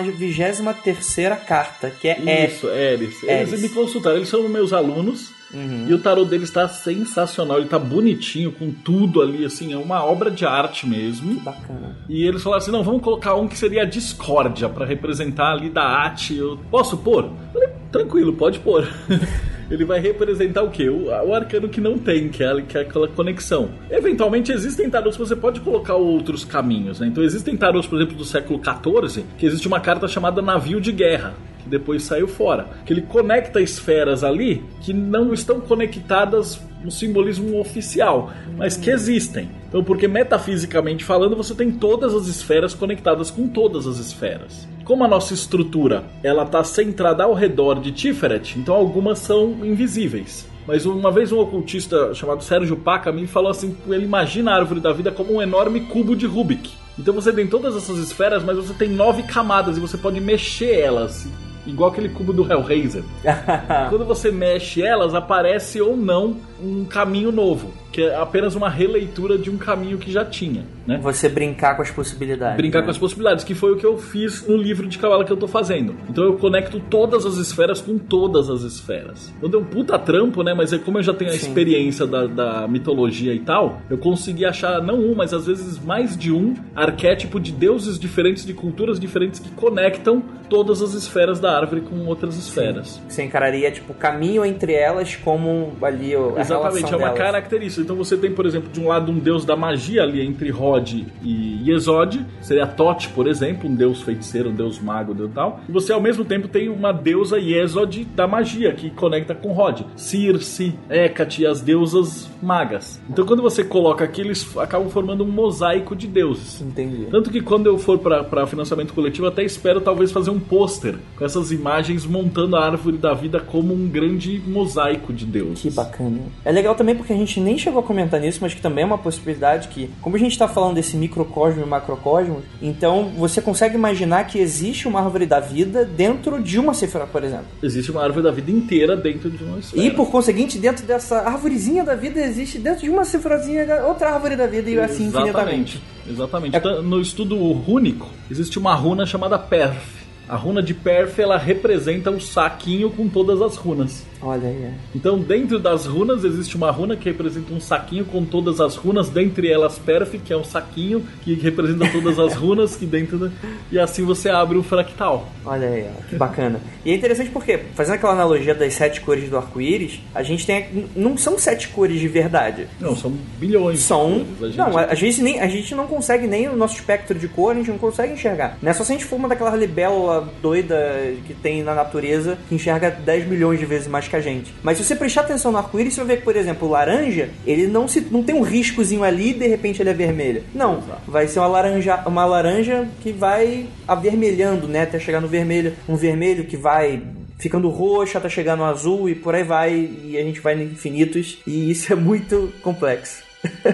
23ª carta, que é
Isso, Eris. Eles me consultaram, eles são meus alunos, e o tarô deles tá sensacional, ele tá bonitinho, com tudo ali, assim, é uma obra de arte mesmo.
Que bacana.
E eles falaram assim, não, vamos colocar um que seria a discórdia, pra representar ali da arte. Eu posso pôr? Eu falei, tranquilo, pode pôr. Ele vai representar o quê? O arcano que não tem, que é aquela conexão. Eventualmente existem tarôs que você pode colocar outros caminhos, né? Então existem tarôs, por exemplo, do século XIV, que existe uma carta chamada Navio de Guerra, que depois saiu fora. Que ele conecta esferas ali que não estão conectadas no simbolismo oficial, mas que existem. Então, porque metafisicamente falando, você tem todas as esferas conectadas com todas as esferas. Como a nossa estrutura ela está centrada ao redor de Tiferet, então algumas são invisíveis. Mas uma vez um ocultista chamado Sérgio Paca me falou assim, ele imagina a árvore da vida como um enorme cubo de Rubik. Então você tem todas essas esferas, mas você tem 9 camadas e você pode mexer elas, igual aquele cubo do Hellraiser. Quando você mexe elas, aparece ou não um caminho novo, que é apenas uma releitura de um caminho que já tinha, né?
Você brincar com as possibilidades.
Brincar,
né?
com as possibilidades, que foi o que eu fiz no livro de Cabala que eu tô fazendo. Então eu conecto todas as esferas com todas as esferas. Eu dei um puta trampo, né? Mas como eu já tenho a experiência da mitologia e tal, eu consegui achar não um, mas às vezes mais de um arquétipo de deuses diferentes, de culturas diferentes, que conectam todas as esferas da árvore com outras esferas.
Você encararia, tipo, o caminho entre elas como ali a
exatamente, é uma
delas.
característica. Então você tem, por exemplo, de um lado um deus da magia ali entre Hod e Yesod, seria Thoth, por exemplo, um deus feiticeiro, um deus mago, um deus tal. E você ao mesmo tempo tem uma deusa Yesod da magia, que conecta com Hod. Circe, Hecate, as deusas magas. Então quando você coloca aqui, eles acabam formando um mosaico de deuses.
Entendi.
Tanto que quando eu for para financiamento coletivo, até espero talvez fazer um pôster com essas imagens montando a árvore da vida como um grande mosaico de deuses.
Que bacana. É legal também porque a gente nem chegou a comentar nisso, mas que também é uma possibilidade que, como a gente está falando desse microcosmo e macrocosmo, então você consegue imaginar que existe uma árvore da vida dentro de uma Sephirah, por exemplo.
Existe uma árvore da vida inteira dentro de uma esfera.
E por conseguinte, dentro dessa árvorezinha da vida existe dentro de uma Sephirahzinha outra árvore da vida e assim infinitamente.
Exatamente. No estudo rúnico, existe uma runa chamada Perth. A runa de Perth, ela representa o saquinho com todas as runas.
Olha aí.
Então, dentro das runas, existe uma runa que representa um saquinho com todas as runas, dentre elas Perth, que é um saquinho que representa todas as runas que dentro e assim você abre o fractal.
Olha aí, que bacana. E é interessante porque, fazendo aquela analogia das 7 cores do arco-íris, a gente tem... Não são 7 cores de verdade.
Não, são bilhões de cores.
Não, às vezes a gente não consegue nem o nosso espectro de cor, a gente não consegue enxergar. Não é só se a gente for uma daquela libélula doida que tem na natureza, que enxerga 10 milhões de vezes mais que a gente. Mas se você prestar atenção no arco-íris, você vai ver que, por exemplo, o laranja, ele não tem um riscozinho ali e de repente ele é vermelho. Não, vai ser uma laranja que vai avermelhando, né, até chegar no vermelho. Um vermelho que vai ficando roxo até chegar no azul e por aí vai, e a gente vai em infinitos, e isso é muito complexo.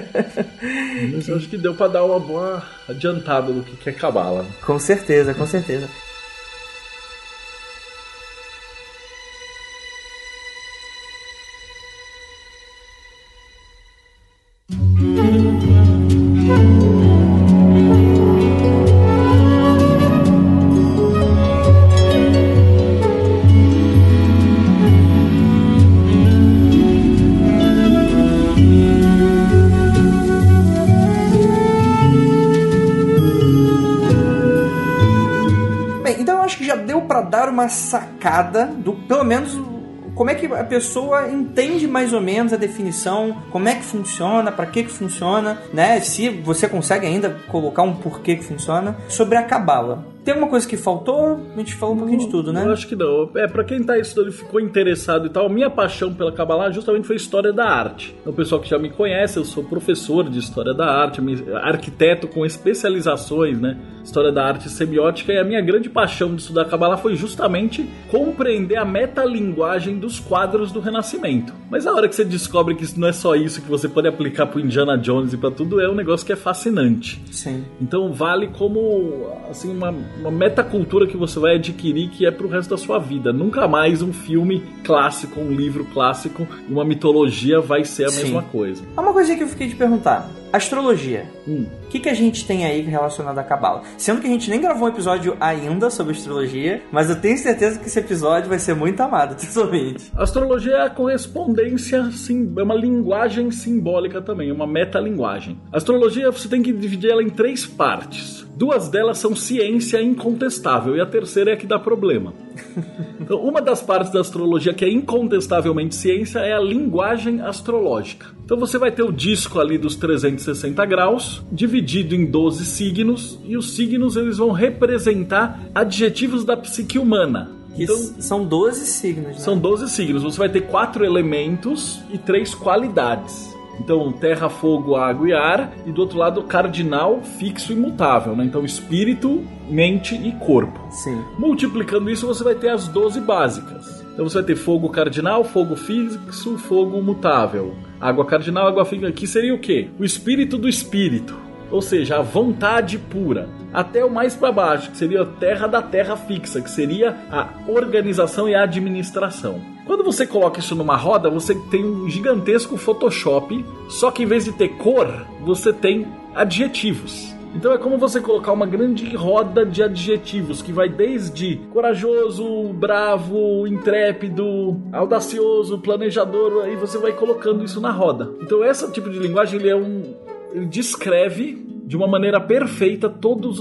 Eu acho que deu pra dar uma boa adiantada do que é Cabala.
Com certeza, com certeza. Uma sacada do, pelo menos, como é que a pessoa entende mais ou menos a definição, como é que funciona, para que funciona, né? Se você consegue ainda colocar um porquê que funciona, sobre a Cabala. Tem alguma coisa que faltou? A gente falou um pouquinho de tudo, né?
Eu acho que não. Pra quem tá estudando e ficou interessado e tal, minha paixão pela Kabbalah justamente foi história da arte. Então, o pessoal que já me conhece, eu sou professor de história da arte, arquiteto com especializações, né? História da arte semiótica, e a minha grande paixão de estudar Kabbalah foi justamente compreender a metalinguagem dos quadros do Renascimento. Mas a hora que você descobre que isso não é só isso, que você pode aplicar pro Indiana Jones e pra tudo, é um negócio que é fascinante.
Sim.
Então vale como assim, uma metacultura que você vai adquirir que é pro resto da sua vida. Nunca mais um filme clássico, um livro clássico, uma mitologia vai ser a mesma coisa.
Uma coisinha que eu fiquei de perguntar. Astrologia. O que a gente tem aí relacionado à Kabbalah? Sendo que a gente nem gravou um episódio ainda sobre astrologia, mas eu tenho certeza que esse episódio vai ser muito amado, pessoalmente.
A astrologia é a correspondência, é uma linguagem simbólica também, uma metalinguagem. A astrologia você tem que dividir ela em 3 partes. 2 delas são ciência incontestável e a terceira é a que dá problema. Então, uma das partes da astrologia que é incontestavelmente ciência é a linguagem astrológica. Então você vai ter o disco ali dos 360 graus, dividido em 12 signos, e os signos eles vão representar adjetivos da psique humana.
Então, são 12 signos, né?
São 12 signos. Você vai ter 4 elementos e 3 qualidades. Então, terra, fogo, água e ar. E do outro lado, cardinal, fixo e imutável, né? Então, espírito, mente e corpo.
Sim.
Multiplicando isso, você vai ter as 12 básicas. Então, você vai ter fogo cardinal, fogo fixo, fogo mutável. Água cardinal, água fixa. Que seria o quê? O espírito do espírito. Ou seja, a vontade pura. Até o mais para baixo, que seria a terra da terra fixa, que seria a organização e a administração. Quando você coloca isso numa roda, você tem um gigantesco Photoshop, só que em vez de ter cor, você tem adjetivos. Então é como você colocar uma grande roda de adjetivos que vai desde corajoso, bravo, intrépido, audacioso, planejador, aí você vai colocando isso na roda. Então esse tipo de linguagem ele descreve de uma maneira perfeita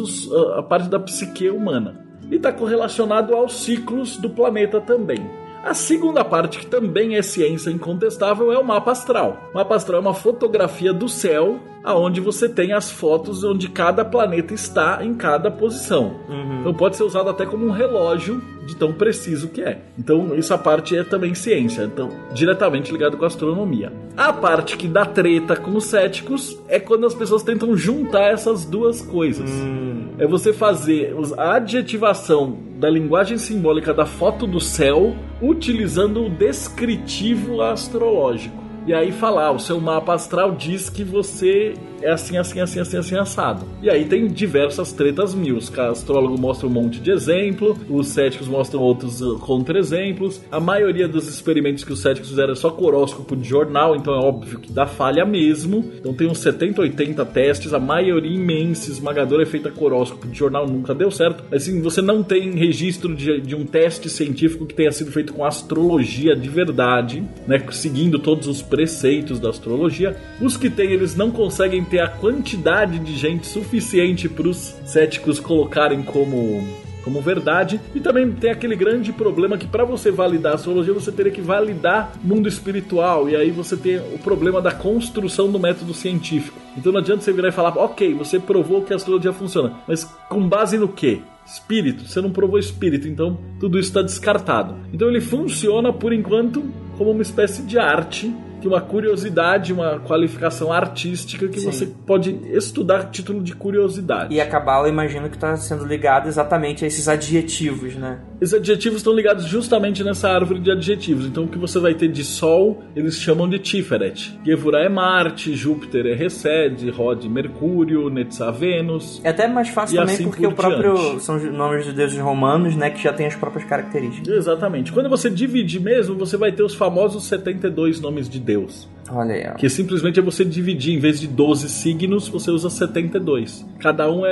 a parte da psique humana. E está correlacionado aos ciclos do planeta também. A segunda parte, que também é ciência incontestável, é o mapa astral. O mapa astral é uma fotografia do céu, onde você tem as fotos onde cada planeta está em cada posição. Então pode ser usado até como um relógio de tão preciso que é. Então essa parte é também ciência, então diretamente ligado com a astronomia. A parte que dá treta com os céticos é quando as pessoas tentam juntar essas duas coisas. É você fazer a adjetivação da linguagem simbólica da foto do céu utilizando o descritivo astrológico. E aí falar, o seu mapa astral diz que você é assim, assim, assim, assim, assim, assado. E aí tem diversas tretas mil. Os astrólogos mostram um monte de exemplo, os céticos mostram outros contra-exemplos. A maioria dos experimentos que os céticos fizeram é só com horóscopo de jornal, então é óbvio que dá falha mesmo. Então tem uns 70, 80 testes, a maioria imensa, esmagadora, é feita com horóscopo de jornal, nunca deu certo. Assim, você não tem registro de um teste científico que tenha sido feito com astrologia de verdade, né, seguindo todos os preceitos da astrologia. Os que tem, eles não conseguem ter a quantidade de gente suficiente para os céticos colocarem como verdade. E também tem aquele grande problema que para você validar a astrologia, você teria que validar o mundo espiritual, e aí você tem o problema da construção do método científico. Então não adianta você virar e falar, ok, você provou que a astrologia funciona, mas com base no quê? Espírito, você não provou espírito, então tudo isso está descartado. Então ele funciona por enquanto como uma espécie de arte, que uma curiosidade, uma qualificação artística que você pode estudar a título de curiosidade.
E a Kabbalah, imagino que está sendo ligada exatamente a esses adjetivos, né?
Esses adjetivos estão ligados justamente nessa árvore de adjetivos. Então o que você vai ter de Sol, eles chamam de Tiferet. Gevurah é Marte, Júpiter é Resed, Rod Mercúrio, Netzah Vênus.
É até mais fácil também, assim porque o próprio são nomes de deuses romanos, né, que já tem as próprias características.
Exatamente. Quando você dividir mesmo, você vai ter os famosos 72 nomes de Deus.
Olha aí, ó.
Que simplesmente é você dividir, em vez de 12 signos, você usa 72. Cada um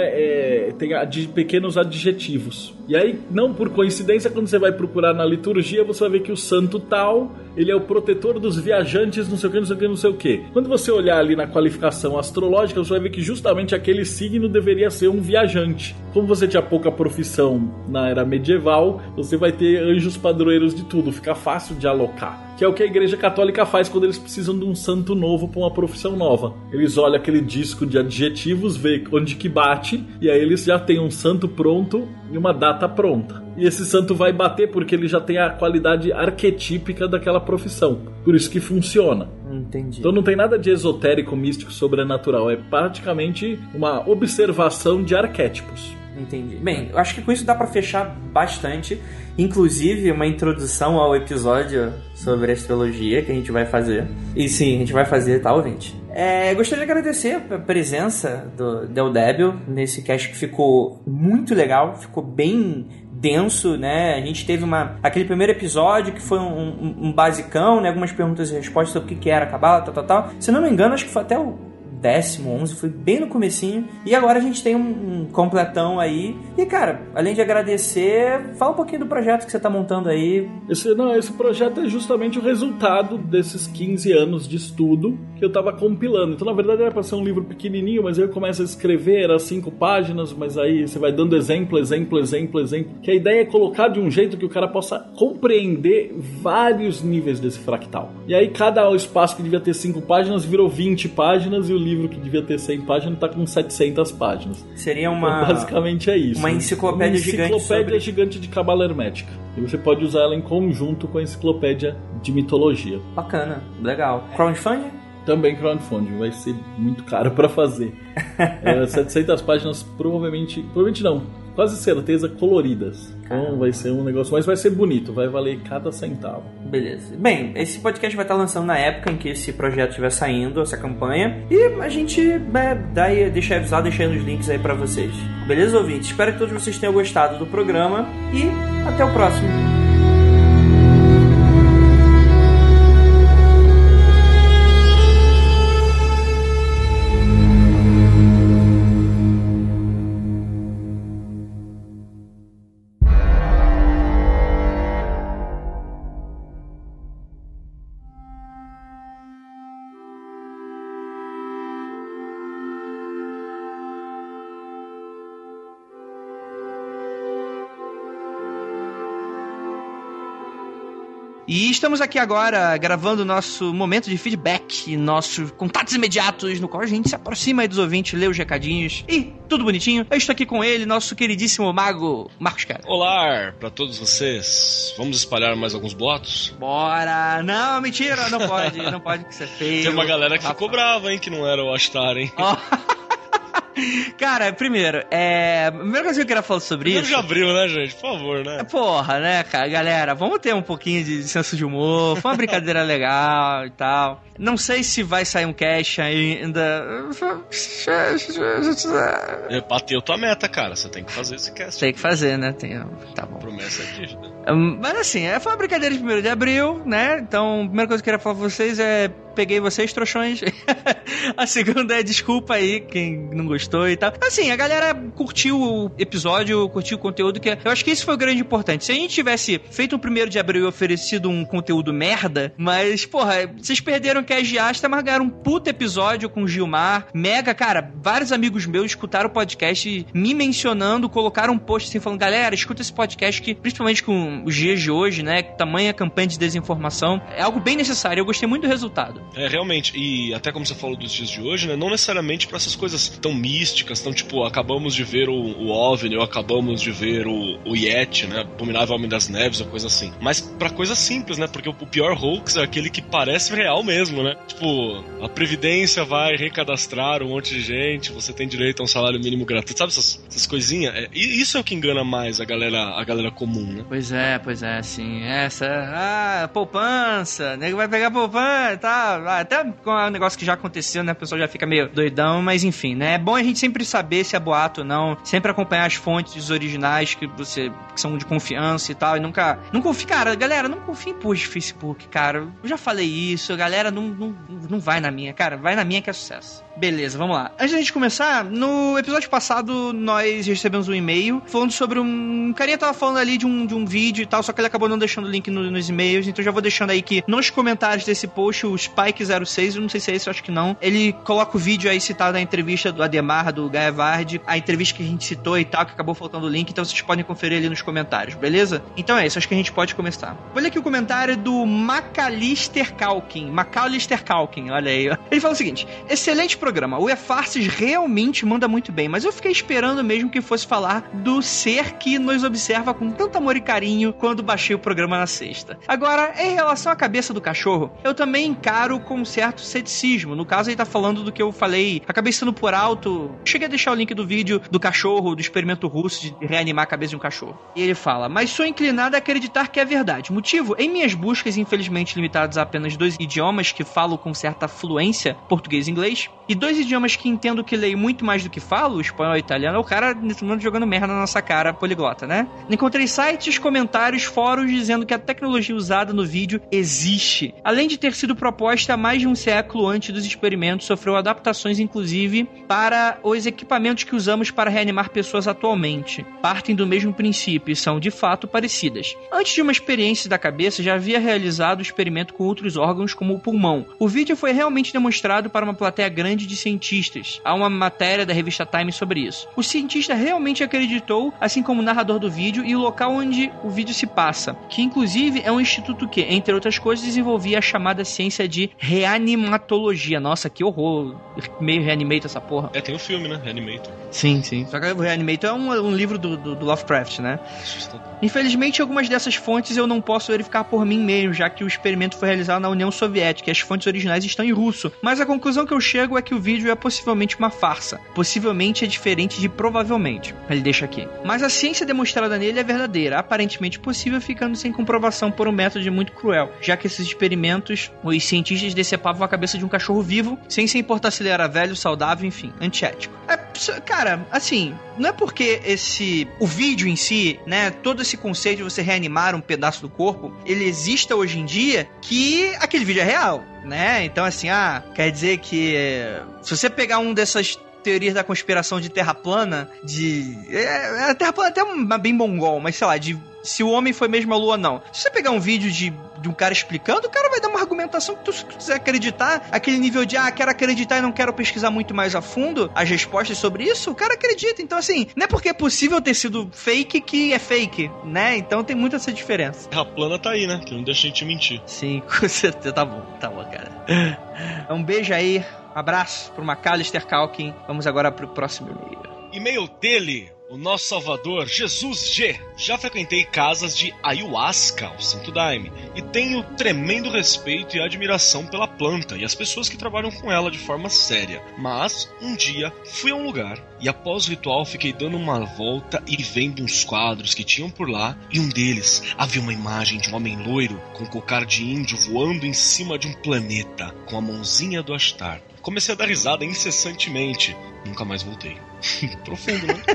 tem pequenos adjetivos. E aí, não por coincidência, quando você vai procurar na liturgia, você vai ver que o santo tal ele é o protetor dos viajantes, não sei o que, não sei o que, não sei o que. Quando você olhar ali na qualificação astrológica, você vai ver que justamente aquele signo deveria ser um viajante. Como você tinha pouca profissão na era medieval, você vai ter anjos padroeiros de tudo, fica fácil de alocar. Que é o que a Igreja Católica faz quando eles precisam de um santo novo para uma profissão nova. Eles olham aquele disco de adjetivos, vê onde que bate, e aí eles já têm um santo pronto e uma data pronta. E esse santo vai bater porque ele já tem a qualidade arquetípica daquela profissão. Por isso que funciona.
Entendi.
Então não tem nada de esotérico, místico, sobrenatural. É praticamente uma observação de arquétipos.
Entendi. Bem, eu acho que com isso dá pra fechar bastante. Inclusive, uma introdução ao episódio sobre astrologia que a gente vai fazer. E sim, a gente vai fazer, tá, ouvinte? Gostaria de agradecer a presença do Del Débil nesse cast que ficou muito legal, ficou bem denso, né? A gente teve aquele primeiro episódio que foi um basicão, né? Algumas perguntas e respostas sobre o que era a Cabala, tal. Se não me engano, acho que foi até o 10º, 11º, foi bem no comecinho. E agora a gente tem um completão aí. E, cara, além de agradecer, fala um pouquinho do projeto que você tá montando aí.
Esse projeto é justamente o resultado desses 15 anos de estudo que eu tava compilando. Então, na verdade, era pra ser um livro pequenininho, mas aí eu começo a escrever, era 5 páginas, mas aí você vai dando exemplo. Que a ideia é colocar de um jeito que o cara possa compreender vários níveis desse fractal. E aí, cada espaço que devia ter 5 páginas virou 20 páginas e o livro que devia ter 100 páginas tá com 700 páginas.
Seria uma...
Então, basicamente é isso.
Uma enciclopédia
gigante de Cabala Hermética. E você pode usar ela em conjunto com a enciclopédia de mitologia.
Bacana, legal. Crowdfunding?
Também crowdfunding, vai ser muito caro pra fazer. 700 páginas provavelmente não, quase certeza coloridas. Então vai ser um negócio, mas vai ser bonito, vai valer cada centavo.
Beleza. Bem, esse podcast vai estar lançando na época em que esse projeto estiver saindo, essa campanha. E a gente deixa avisado, deixando os links aí pra vocês. Beleza, ouvintes? Espero que todos vocês tenham gostado do programa e até o próximo.
E estamos aqui agora gravando o nosso momento de feedback, nossos contatos imediatos, no qual a gente se aproxima aí dos ouvintes, lê os recadinhos e tudo bonitinho. Eu estou aqui com ele, nosso queridíssimo mago, Marcos Cara.
Olá pra todos vocês. Vamos espalhar mais alguns boatos?
Bora! Não, mentira, não pode que ser feio.
Tem uma galera que ficou brava, hein, que não era o Ashtar, hein?
Cara, primeiro, a primeira coisa que eu queria falar sobre isso...
Primeiro de abril, né, gente? Por favor, né?
Porra, né, cara? Galera, vamos ter um pouquinho de senso de humor. Foi uma brincadeira legal e tal. Não sei se vai sair um cast ainda.
Bateu tua meta, cara. Você tem que fazer esse cast.
Tem que fazer, né? Tá bom.
Promessa é dívida.
Mas assim, foi uma brincadeira de 1º de abril, né? Então, a primeira coisa que eu queria falar pra vocês é... Peguei vocês, trouxões. A segunda é desculpa aí, quem não gostou e tal. Assim, a galera curtiu o episódio, curtiu o conteúdo, que eu acho que isso foi o grande importante. Se a gente tivesse feito um 1º de abril e oferecido um conteúdo merda, mas, porra, vocês perderam que a Giasta, mas ganharam um puta episódio com o Gilmar. Mega, cara, vários amigos meus escutaram o podcast me mencionando, colocaram um post assim, falando, galera, escuta esse podcast que, principalmente com os dias de hoje, né, tamanha campanha de desinformação, é algo bem necessário. Eu gostei muito do resultado.
Realmente, e até como você falou dos dias de hoje, né, não necessariamente pra essas coisas tão místicas, tão tipo, acabamos de ver o OVNI, ou acabamos de ver o Yeti, né, Abominável Homem das Neves, ou coisa assim, mas pra coisas simples, né, porque o pior hoax é aquele que parece real mesmo, né, tipo, a Previdência vai recadastrar um monte de gente, você tem direito a um salário mínimo gratuito, sabe essas coisinhas? E isso é o que engana mais a galera comum, né?
Pois é, sim, poupança, nego vai pegar poupança e tal. até com um negócio que já aconteceu, né? O pessoal já fica meio doidão, mas enfim, né? É bom a gente sempre saber se é boato ou não, sempre acompanhar as fontes originais que são de confiança e tal, e nunca confie, cara, galera, não confie em post de Facebook, cara. Eu já falei isso, a galera não vai na minha, cara, vai na minha que é sucesso. Beleza, vamos lá. Antes da gente começar, no episódio passado nós recebemos um e-mail falando sobre um carinha tava falando ali de um vídeo e tal, só que ele acabou não deixando o link nos e-mails, então já vou deixando aí que nos comentários desse post, o Spike06, eu não sei se é esse, eu acho que não, ele coloca o vídeo aí citado na entrevista do Ademar, do Gaia Vard, a entrevista que a gente citou e tal, que acabou faltando o link, então vocês podem conferir ali nos comentários, beleza? Então é isso, acho que a gente pode começar. Vou ler aqui o comentário do Macalister Calkin, olha aí. Ele fala o seguinte: excelente programa, o E-Farces realmente manda muito bem, mas eu fiquei esperando mesmo que fosse falar do ser que nos observa com tanto amor e carinho quando baixei o programa na sexta. Agora, em relação à cabeça do cachorro, eu também encaro com um certo ceticismo. No caso, ele tá falando do que eu falei, acabei sendo por alto. Cheguei a deixar o link do vídeo do cachorro, do experimento russo de reanimar a cabeça de um cachorro. E ele fala: mas sou inclinado a acreditar que é verdade. Motivo? Em minhas buscas, infelizmente limitadas a apenas 2 idiomas que falo com certa fluência, português e inglês, e 2 idiomas que entendo que leio muito mais do que falo, espanhol e italiano, é o cara nesse momento jogando merda na nossa cara, poliglota, né? Encontrei sites, comentários, fóruns dizendo que a tecnologia usada no vídeo existe. Além de ter sido proposta há mais de um século antes dos experimentos, sofreu adaptações inclusive para os equipamentos que usamos para reanimar pessoas atualmente. Partem do mesmo princípio e são de fato parecidas. Antes de uma experiência da cabeça, já havia realizado o experimento com outros órgãos como o pulmão. O vídeo foi realmente demonstrado para uma plateia grande de cientistas. Há uma matéria da revista Time sobre isso. O cientista realmente acreditou, assim como o narrador do vídeo e o local onde o vídeo se passa, que inclusive é um instituto que, entre outras coisas, desenvolvia a chamada ciência de reanimatologia. Nossa, que horror. Meio Reanimator essa porra.
Tem um filme, né? Reanimator.
Sim. Só que o Reanimator é um livro do Lovecraft, né? Infelizmente, algumas dessas fontes eu não posso verificar por mim mesmo, já que o experimento foi realizado na União Soviética e as fontes originais estão em russo. Mas a conclusão que eu chego é que o vídeo é possivelmente uma farsa. Possivelmente é diferente de provavelmente. Ele deixa aqui. Mas a ciência demonstrada nele é verdadeira, aparentemente possível, ficando sem comprovação por um método muito cruel, já que esses experimentos, os cientistas decepavam a cabeça de um cachorro vivo, sem se importar se ele era velho, saudável, enfim, antiético. Cara, assim, não é porque o vídeo em si, né, todo esse conceito de você reanimar um pedaço do corpo, ele exista hoje em dia, que aquele vídeo é real, né? Então, assim, quer dizer que se você pegar um dessas teorias da conspiração de terra plana, a terra plana é até bem mongol, mas sei lá, se o homem foi mesmo a lua ou não. Se você pegar um vídeo de um cara explicando, o cara vai dar uma argumentação que se tu quiser acreditar, aquele nível de, quero acreditar e não quero pesquisar muito mais a fundo as respostas sobre isso, o cara acredita. Então, assim, não é porque é possível ter sido fake que é fake, né? Então tem muita essa diferença.
A plana tá aí, né? Que não deixa a gente mentir.
Sim, com certeza. Tá bom, cara. Um beijo aí, abraço pro Macalister Calkin. Vamos agora pro próximo e-mail.
E-mail dele, o nosso salvador, Jesus G. Já frequentei casas de ayahuasca, o Santo Daime, e tenho tremendo respeito e admiração pela planta e as pessoas que trabalham com ela de forma séria. Mas, um dia, fui a um lugar e após o ritual fiquei dando uma volta e vendo uns quadros que tinham por lá, e um deles havia uma imagem de um homem loiro com um cocar de índio voando em cima de um planeta, com a mãozinha do Ashtar. Comecei a dar risada incessantemente. Nunca mais voltei. Profundo, né?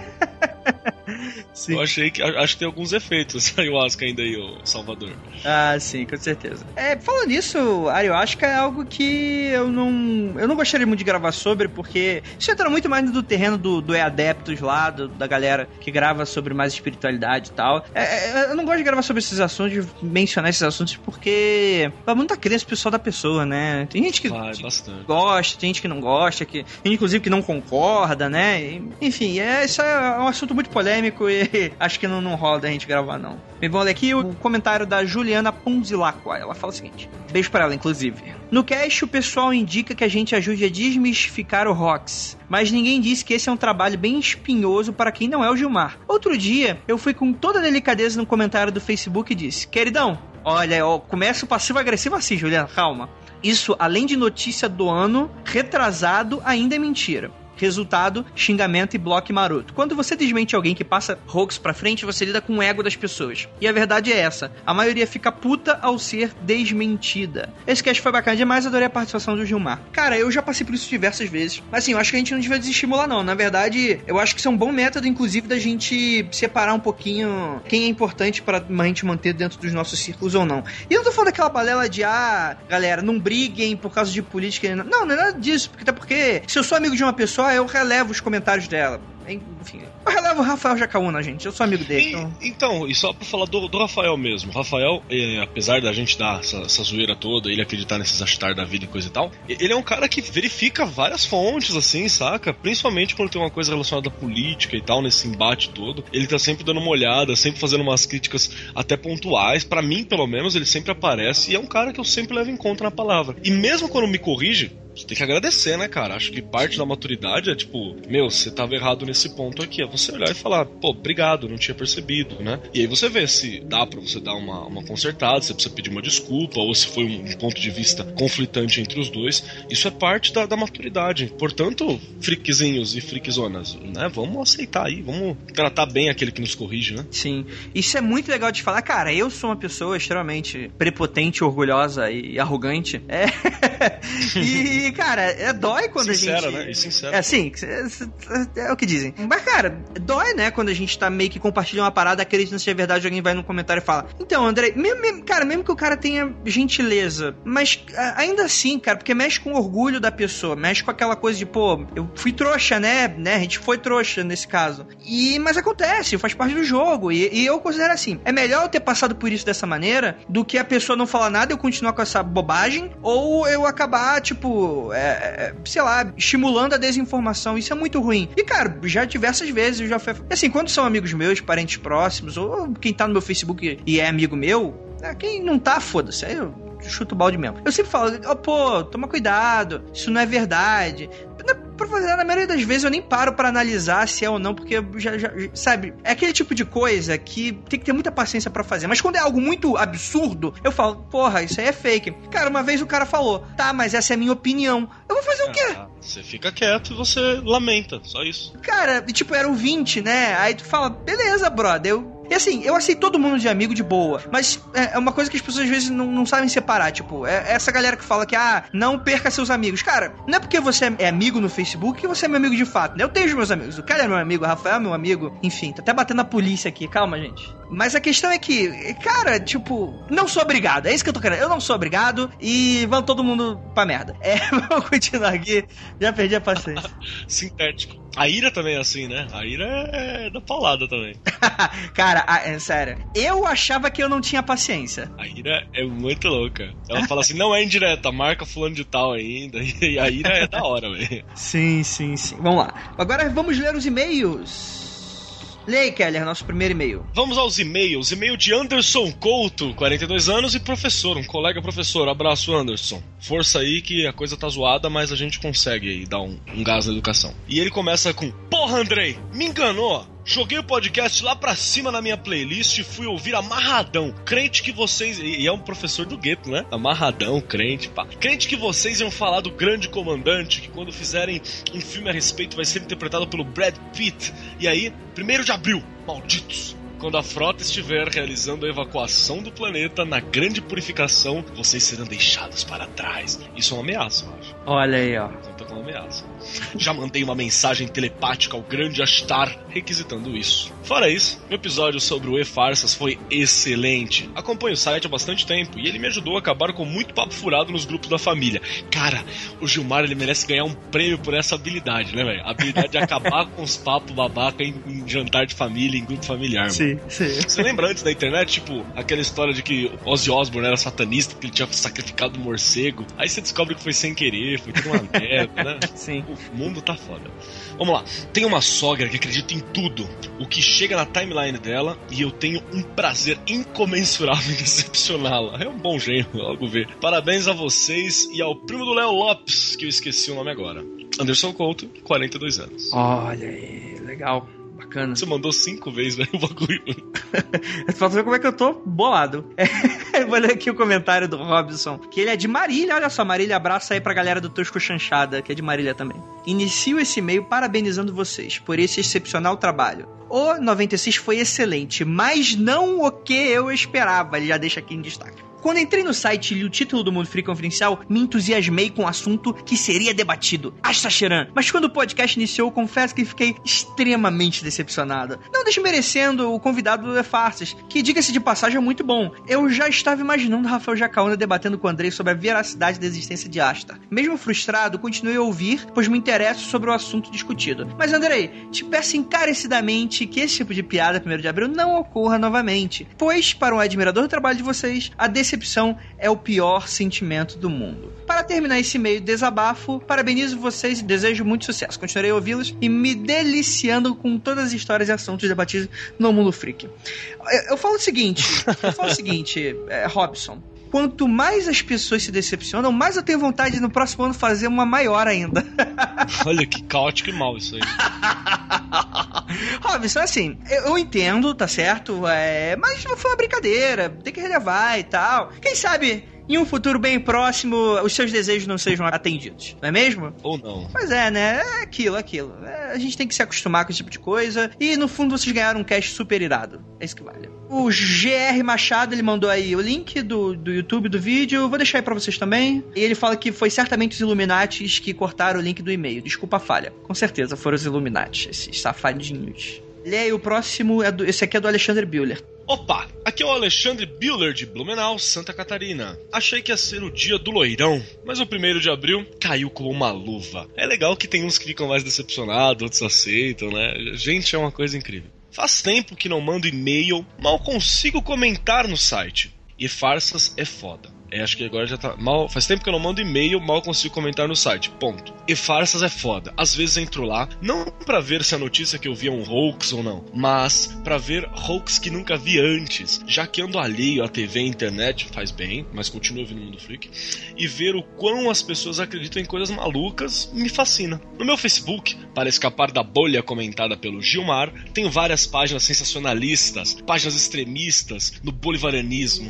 Sim.
Eu achei que... Acho que tem alguns efeitos ayahuasca ainda aí, o Salvador.
Sim, com certeza. Falando nisso, ayahuasca é algo que eu não gostaria muito de gravar sobre, porque isso entra muito mais no terreno do E-Adeptos lá, da galera que grava sobre mais espiritualidade e tal. Eu não gosto de gravar sobre esses assuntos, de mencionar esses assuntos, porque dá muita crença pessoal da pessoa, né? Tem gente que gosta, tem gente que não gosta, tem inclusive que não concorda, né? Enfim, isso é um assunto muito polêmico e acho que não rola da gente gravar, não. Bem, vamos ler aqui o comentário da Juliana Ponzilacqua. Ela fala o seguinte: beijo pra ela, inclusive. No cast, o pessoal indica que a gente ajude a desmistificar o Rox, mas ninguém disse que esse é um trabalho bem espinhoso para quem não é o Gilmar. Outro dia, eu fui com toda a delicadeza no comentário do Facebook e disse: queridão, olha, começa o passivo-agressivo assim, Juliana, calma. Isso, além de notícia do ano retrasado, ainda é mentira.
Resultado, xingamento e bloco maroto. Quando você desmente alguém que passa hoax pra frente, você lida com o ego das pessoas. E a verdade é essa. A maioria fica puta ao ser desmentida. Esse cast foi bacana demais, adorei a participação do Gilmar. Cara, eu já passei por isso diversas vezes. Mas assim, eu acho que a gente não devia desestimular, não. Na verdade, eu acho que isso é um bom método, inclusive, da gente separar um pouquinho quem é importante pra a gente manter dentro dos nossos círculos ou não. E eu não tô falando daquela balela de, galera, não briguem por causa de política. Não é nada disso. Até porque, se eu sou amigo de uma pessoa, eu relevo os comentários dela. Enfim, eu relevo o Rafael Jacaúna, gente. Eu sou amigo dele.
Então, e só pra falar do Rafael mesmo. Rafael, apesar da gente dar essa zoeira toda, ele acreditar nesses hashtag da vida e coisa e tal, ele é um cara que verifica várias fontes, assim, saca? Principalmente quando tem uma coisa relacionada à política e tal, nesse embate todo. Ele tá sempre dando uma olhada, sempre fazendo umas críticas até pontuais. Pra mim, pelo menos, ele sempre aparece e é um cara que eu sempre levo em conta na palavra. E mesmo quando me corrige, você tem que agradecer, né, cara? Acho que parte da maturidade é tipo, você tava errado nesse ponto aqui. É você olhar e falar, pô, obrigado, não tinha percebido, né? E aí você vê se dá pra você dar uma consertada, se precisa pedir uma desculpa, ou se foi um ponto de vista conflitante entre os dois. Isso é parte da maturidade. Portanto, friquezinhos e friquezonas, né? Vamos aceitar aí, vamos tratar bem aquele que nos corrige, né?
Sim. Isso é muito legal de falar. Cara, eu sou uma pessoa extremamente prepotente, orgulhosa e arrogante. E, cara, dói quando
sincera,
a gente...
né? E sincera.
Sim, é o que dizem. Mas, cara, dói, né? Quando a gente tá meio que compartilhando uma parada, acreditando se é verdade, alguém vai no comentário e fala, então, André, mesmo que o cara tenha gentileza, mas ainda assim, cara, porque mexe com o orgulho da pessoa, mexe com aquela coisa de, pô, eu fui trouxa, né? A gente foi trouxa nesse caso. Mas acontece, faz parte do jogo. E eu considero assim, é melhor eu ter passado por isso dessa maneira do que a pessoa não falar nada e eu continuar com essa bobagem, ou eu acabar, tipo, sei lá, estimulando a desinformação. Isso é muito ruim. E, cara, já diversas vezes eu já fui... Assim, quando são amigos meus, parentes próximos, ou quem tá no meu Facebook e é amigo meu, quem não tá, foda-se. Aí eu chuto o balde mesmo. Eu sempre falo, pô, toma cuidado, isso não é verdade. Na maioria das vezes eu nem paro pra analisar se é ou não, porque já sabe, é aquele tipo de coisa que tem que ter muita paciência pra fazer. Mas quando é algo muito absurdo, eu falo, porra, isso aí é fake. Cara, uma vez o cara falou, tá, mas essa é a minha opinião. Eu vou fazer o quê?
Você fica quieto e você lamenta, só isso.
Cara, tipo, era o 20, né? Aí tu fala, beleza, brother, E assim, eu aceito todo mundo de amigo de boa, mas é uma coisa que as pessoas às vezes não sabem separar, tipo, essa galera que fala que, não perca seus amigos. Cara, não é porque você é amigo no Facebook que você é meu amigo de fato, né? Eu tenho os meus amigos, o cara é meu amigo, o Rafael é meu amigo, enfim, tá até batendo a polícia aqui, calma, gente. Mas a questão é que, cara, tipo, não sou obrigado, é isso que eu tô querendo, eu não sou obrigado e vamos todo mundo pra merda. Vamos continuar aqui, já perdi a paciência.
Sintético. A Ira também é assim, né? A Ira é da paulada também.
Cara, sério, eu achava que eu não tinha paciência.
A Ira é muito louca. Ela fala assim, não é indireta, marca fulano de tal ainda. E a Ira é da hora, velho.
Sim. Vamos lá. Agora vamos ler os e-mails. Leia, Keller, nosso primeiro e-mail.
Vamos aos e-mails. E-mail de Anderson Couto, 42 anos e professor, um colega professor. Abraço, Anderson. Força aí que a coisa tá zoada, mas a gente consegue aí dar um gás na educação. E ele começa com, porra, Andrei, me enganou. Joguei o podcast lá pra cima na minha playlist e fui ouvir Amarradão. Crente que vocês... E é um professor do gueto, né? Amarradão, crente, pá. Crente que vocês iam falar do Grande Comandante, que quando fizerem um filme a respeito vai ser interpretado pelo Brad Pitt. E aí, 1º de abril, malditos. Quando a frota estiver realizando a evacuação do planeta na grande purificação, vocês serão deixados para trás. Isso é uma ameaça, eu acho.
Olha aí, ó.
Conta com uma ameaça. Já mandei uma mensagem telepática ao grande Ashtar requisitando isso. Fora isso, o episódio sobre o E-Farsas foi excelente. Acompanho o site há bastante tempo e ele me ajudou a acabar com muito papo furado nos grupos da família. Cara, o Gilmar ele merece ganhar um prêmio por essa habilidade, né, velho? A habilidade de acabar com os papos babaca em jantar de família, em grupo familiar, mano.
Sim.
Você lembra antes da internet, tipo, aquela história de que Ozzy Osbourne era satanista, que ele tinha sacrificado um morcego. Aí você descobre que foi sem querer, foi tudo uma merda, né?
Sim.
O mundo tá foda. Vamos lá. Tem uma sogra que acredita em tudo, o que chega na timeline dela, e eu tenho um prazer incomensurável em decepcioná-la. É um bom gênio, logo ver. Parabéns a vocês e ao primo do Léo Lopes, que eu esqueci o nome agora. Anderson Couto, 42 anos.
Olha aí, legal. bacana.
Você mandou 5 vezes, velho, o bagulho.
Falta ver como é que eu tô bolado. Eu vou ler aqui o comentário do Robson, que ele é de Marília. Olha só, Marília, abraço aí pra galera do Tosco Chanchada, que é de Marília também. Inicio esse e-mail parabenizando vocês por esse excepcional trabalho. O 96 foi excelente, mas não o que eu esperava. Ele já deixa aqui em destaque. Quando entrei no site e li o título do Mundo Freak Confidencial, me entusiasmei com o assunto que seria debatido, Asta Cheran. Mas quando o podcast iniciou, confesso que fiquei extremamente decepcionado. Não desmerecendo o convidado do E-Farsas, que, diga-se de passagem, é muito bom. Eu já estava imaginando Rafael Jacaúna debatendo com o Andrei sobre a veracidade da existência de Asta. Mesmo frustrado, continuei a ouvir, pois me interesso sobre o assunto discutido. Mas, Andrei, te peço encarecidamente que esse tipo de piada, 1º de abril, não ocorra novamente. Pois, para um admirador do trabalho de vocês, a decepção é o pior sentimento do mundo. Para terminar esse meio desabafo, parabenizo vocês e desejo muito sucesso. Continuarei a ouvi-los e me deliciando com todas as histórias e assuntos debatidos no Mundo Freak. Eu falo o seguinte, Robson. Quanto mais as pessoas se decepcionam, mais eu tenho vontade de no próximo ano fazer uma maior ainda.
Olha que caótico e mal isso aí.
Robson, assim, eu entendo, tá certo? Mas foi uma brincadeira, tem que relevar e tal. Quem sabe em um futuro bem próximo os seus desejos não sejam atendidos, não é mesmo?
Ou não.
Mas né? É aquilo. A gente tem que se acostumar com esse tipo de coisa. E no fundo vocês ganharam um cast super irado. É isso que vale. O GR Machado, ele mandou aí o link do YouTube do vídeo. Vou deixar aí pra vocês também. E ele fala que foi certamente os Illuminatis que cortaram o link do e-mail. Desculpa a falha. Com certeza foram os Illuminatis, esses safadinhos. E aí, o próximo, esse aqui é do Alexandre Bühler.
Opa, aqui é o Alexandre Bühler de Blumenau, Santa Catarina. Achei que ia ser o dia do loirão, mas o 1º de abril caiu como uma luva. É legal que tem uns que ficam mais decepcionados, outros aceitam, né? Gente, é uma coisa incrível. Faz tempo que não mando e-mail, mal consigo comentar no site. E farsas é foda. Acho que agora já tá... Faz tempo que eu não mando e-mail, mal consigo comentar no site. Ponto. E farsas é foda. Às vezes entro lá, não pra ver se a notícia que eu vi é um hoax ou não, mas pra ver hoax que nunca vi antes. Já que ando alheio à TV e internet, faz bem, mas continuo ouvindo o Mundo Freak. E ver o quão as pessoas acreditam em coisas malucas me fascina. No meu Facebook, para escapar da bolha comentada pelo Gilmar, tenho várias páginas sensacionalistas, páginas extremistas, no bolivarianismo.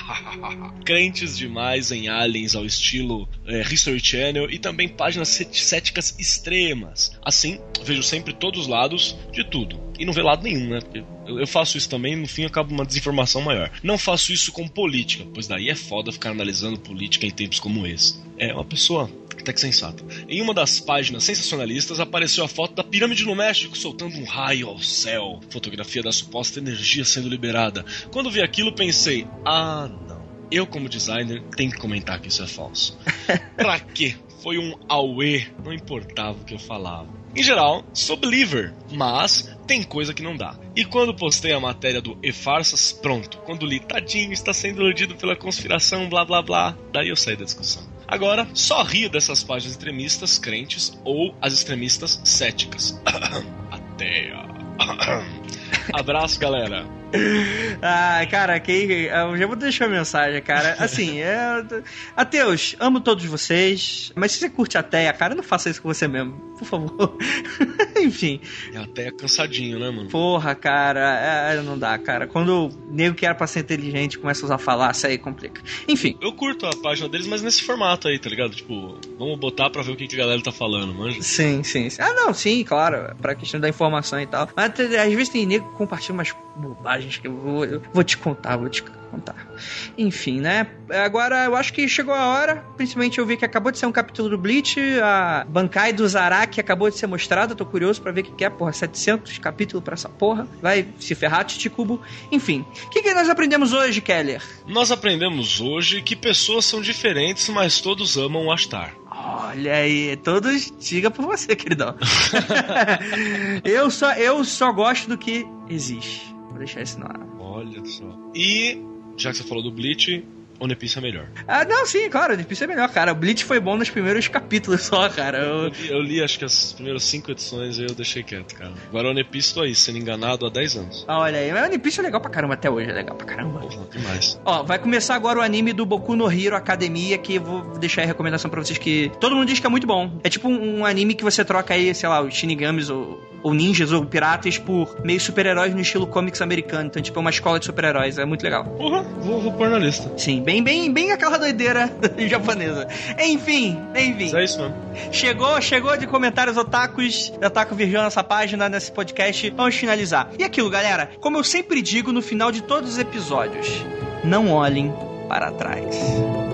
Crentes demais em aliens ao estilo History Channel e também páginas céticas extremas. Assim, vejo sempre todos os lados de tudo. E não vê lado nenhum, né? Porque eu faço isso também e no fim acaba uma desinformação maior. Não faço isso com política, pois daí é foda ficar analisando política em tempos como esse. É uma pessoa até que sensata. Em uma das páginas sensacionalistas apareceu a foto da pirâmide no México soltando um raio ao céu. Fotografia da suposta energia sendo liberada. Quando vi aquilo pensei, não. Eu, como designer, tenho que comentar que isso é falso. Pra quê? Foi um auê, não importava o que eu falava. Em geral, sou believer, mas tem coisa que não dá. E quando postei a matéria do E-Farsas, pronto. Quando li, tadinho, está sendo iludido pela conspiração, blá blá blá. Daí eu saí da discussão. Agora, só rio dessas páginas extremistas crentes ou as extremistas céticas. Até. Abraço, galera.
Cara, eu já vou deixar a mensagem, cara. Assim, ateus, amo todos vocês, mas se você curte a Teia, cara, não faça isso com você mesmo, por favor. Enfim.
A Teia cansadinho, né, mano?
Porra, cara, não dá, cara. Quando o nego que era pra ser inteligente começa a usar falácia, aí complica. Enfim.
Eu curto a página deles, mas nesse formato aí, tá ligado? Tipo, vamos botar pra ver o que a galera tá falando, manja?
Sim. Não, sim, claro, pra questão da informação e tal. Mas às vezes tem nego que compartilha umas bobagens que eu vou te contar. Enfim, né? Agora eu acho que chegou a hora. Principalmente eu vi que acabou de ser um capítulo do Bleach. A Bankai do Zaraki acabou de ser mostrada. Tô curioso pra ver o que é, porra. 700 capítulos pra essa porra. Vai se ferrar, Titicubo. Enfim, o que nós aprendemos hoje, Keller?
Nós aprendemos hoje que pessoas são diferentes, mas todos amam o Astar.
Olha aí, todos diga por você, queridão. eu só gosto do que existe. Vou deixar isso no ar.
Olha só. E, já que você falou do Bleach, One Piece é melhor.
Não, sim, claro, One Piece é melhor, cara. O Bleach foi bom nos primeiros capítulos só, cara.
Eu li acho que as primeiras 5 edições e eu deixei quieto, cara. Agora One Piece tô aí, sendo enganado há 10 anos.
Olha aí, mas One Piece é legal pra caramba, até hoje é legal pra caramba.
Porra, demais.
Vai começar agora o anime do Boku no Hero Academia, que eu vou deixar aí a recomendação pra vocês que todo mundo diz que é muito bom. É tipo um anime que você troca aí, sei lá, os Shinigamis ou ou ninjas, ou piratas, por meio super-heróis no estilo comics americano. Então, tipo, é uma escola de super-heróis. É muito legal.
Porra, vou pôr na lista.
Sim, bem aquela doideira japonesa. Enfim.
É isso mesmo.
Chegou de comentários otakus, Otaku Virgão nessa página, nesse podcast. Vamos finalizar. E aquilo, galera, como eu sempre digo no final de todos os episódios, não olhem para trás.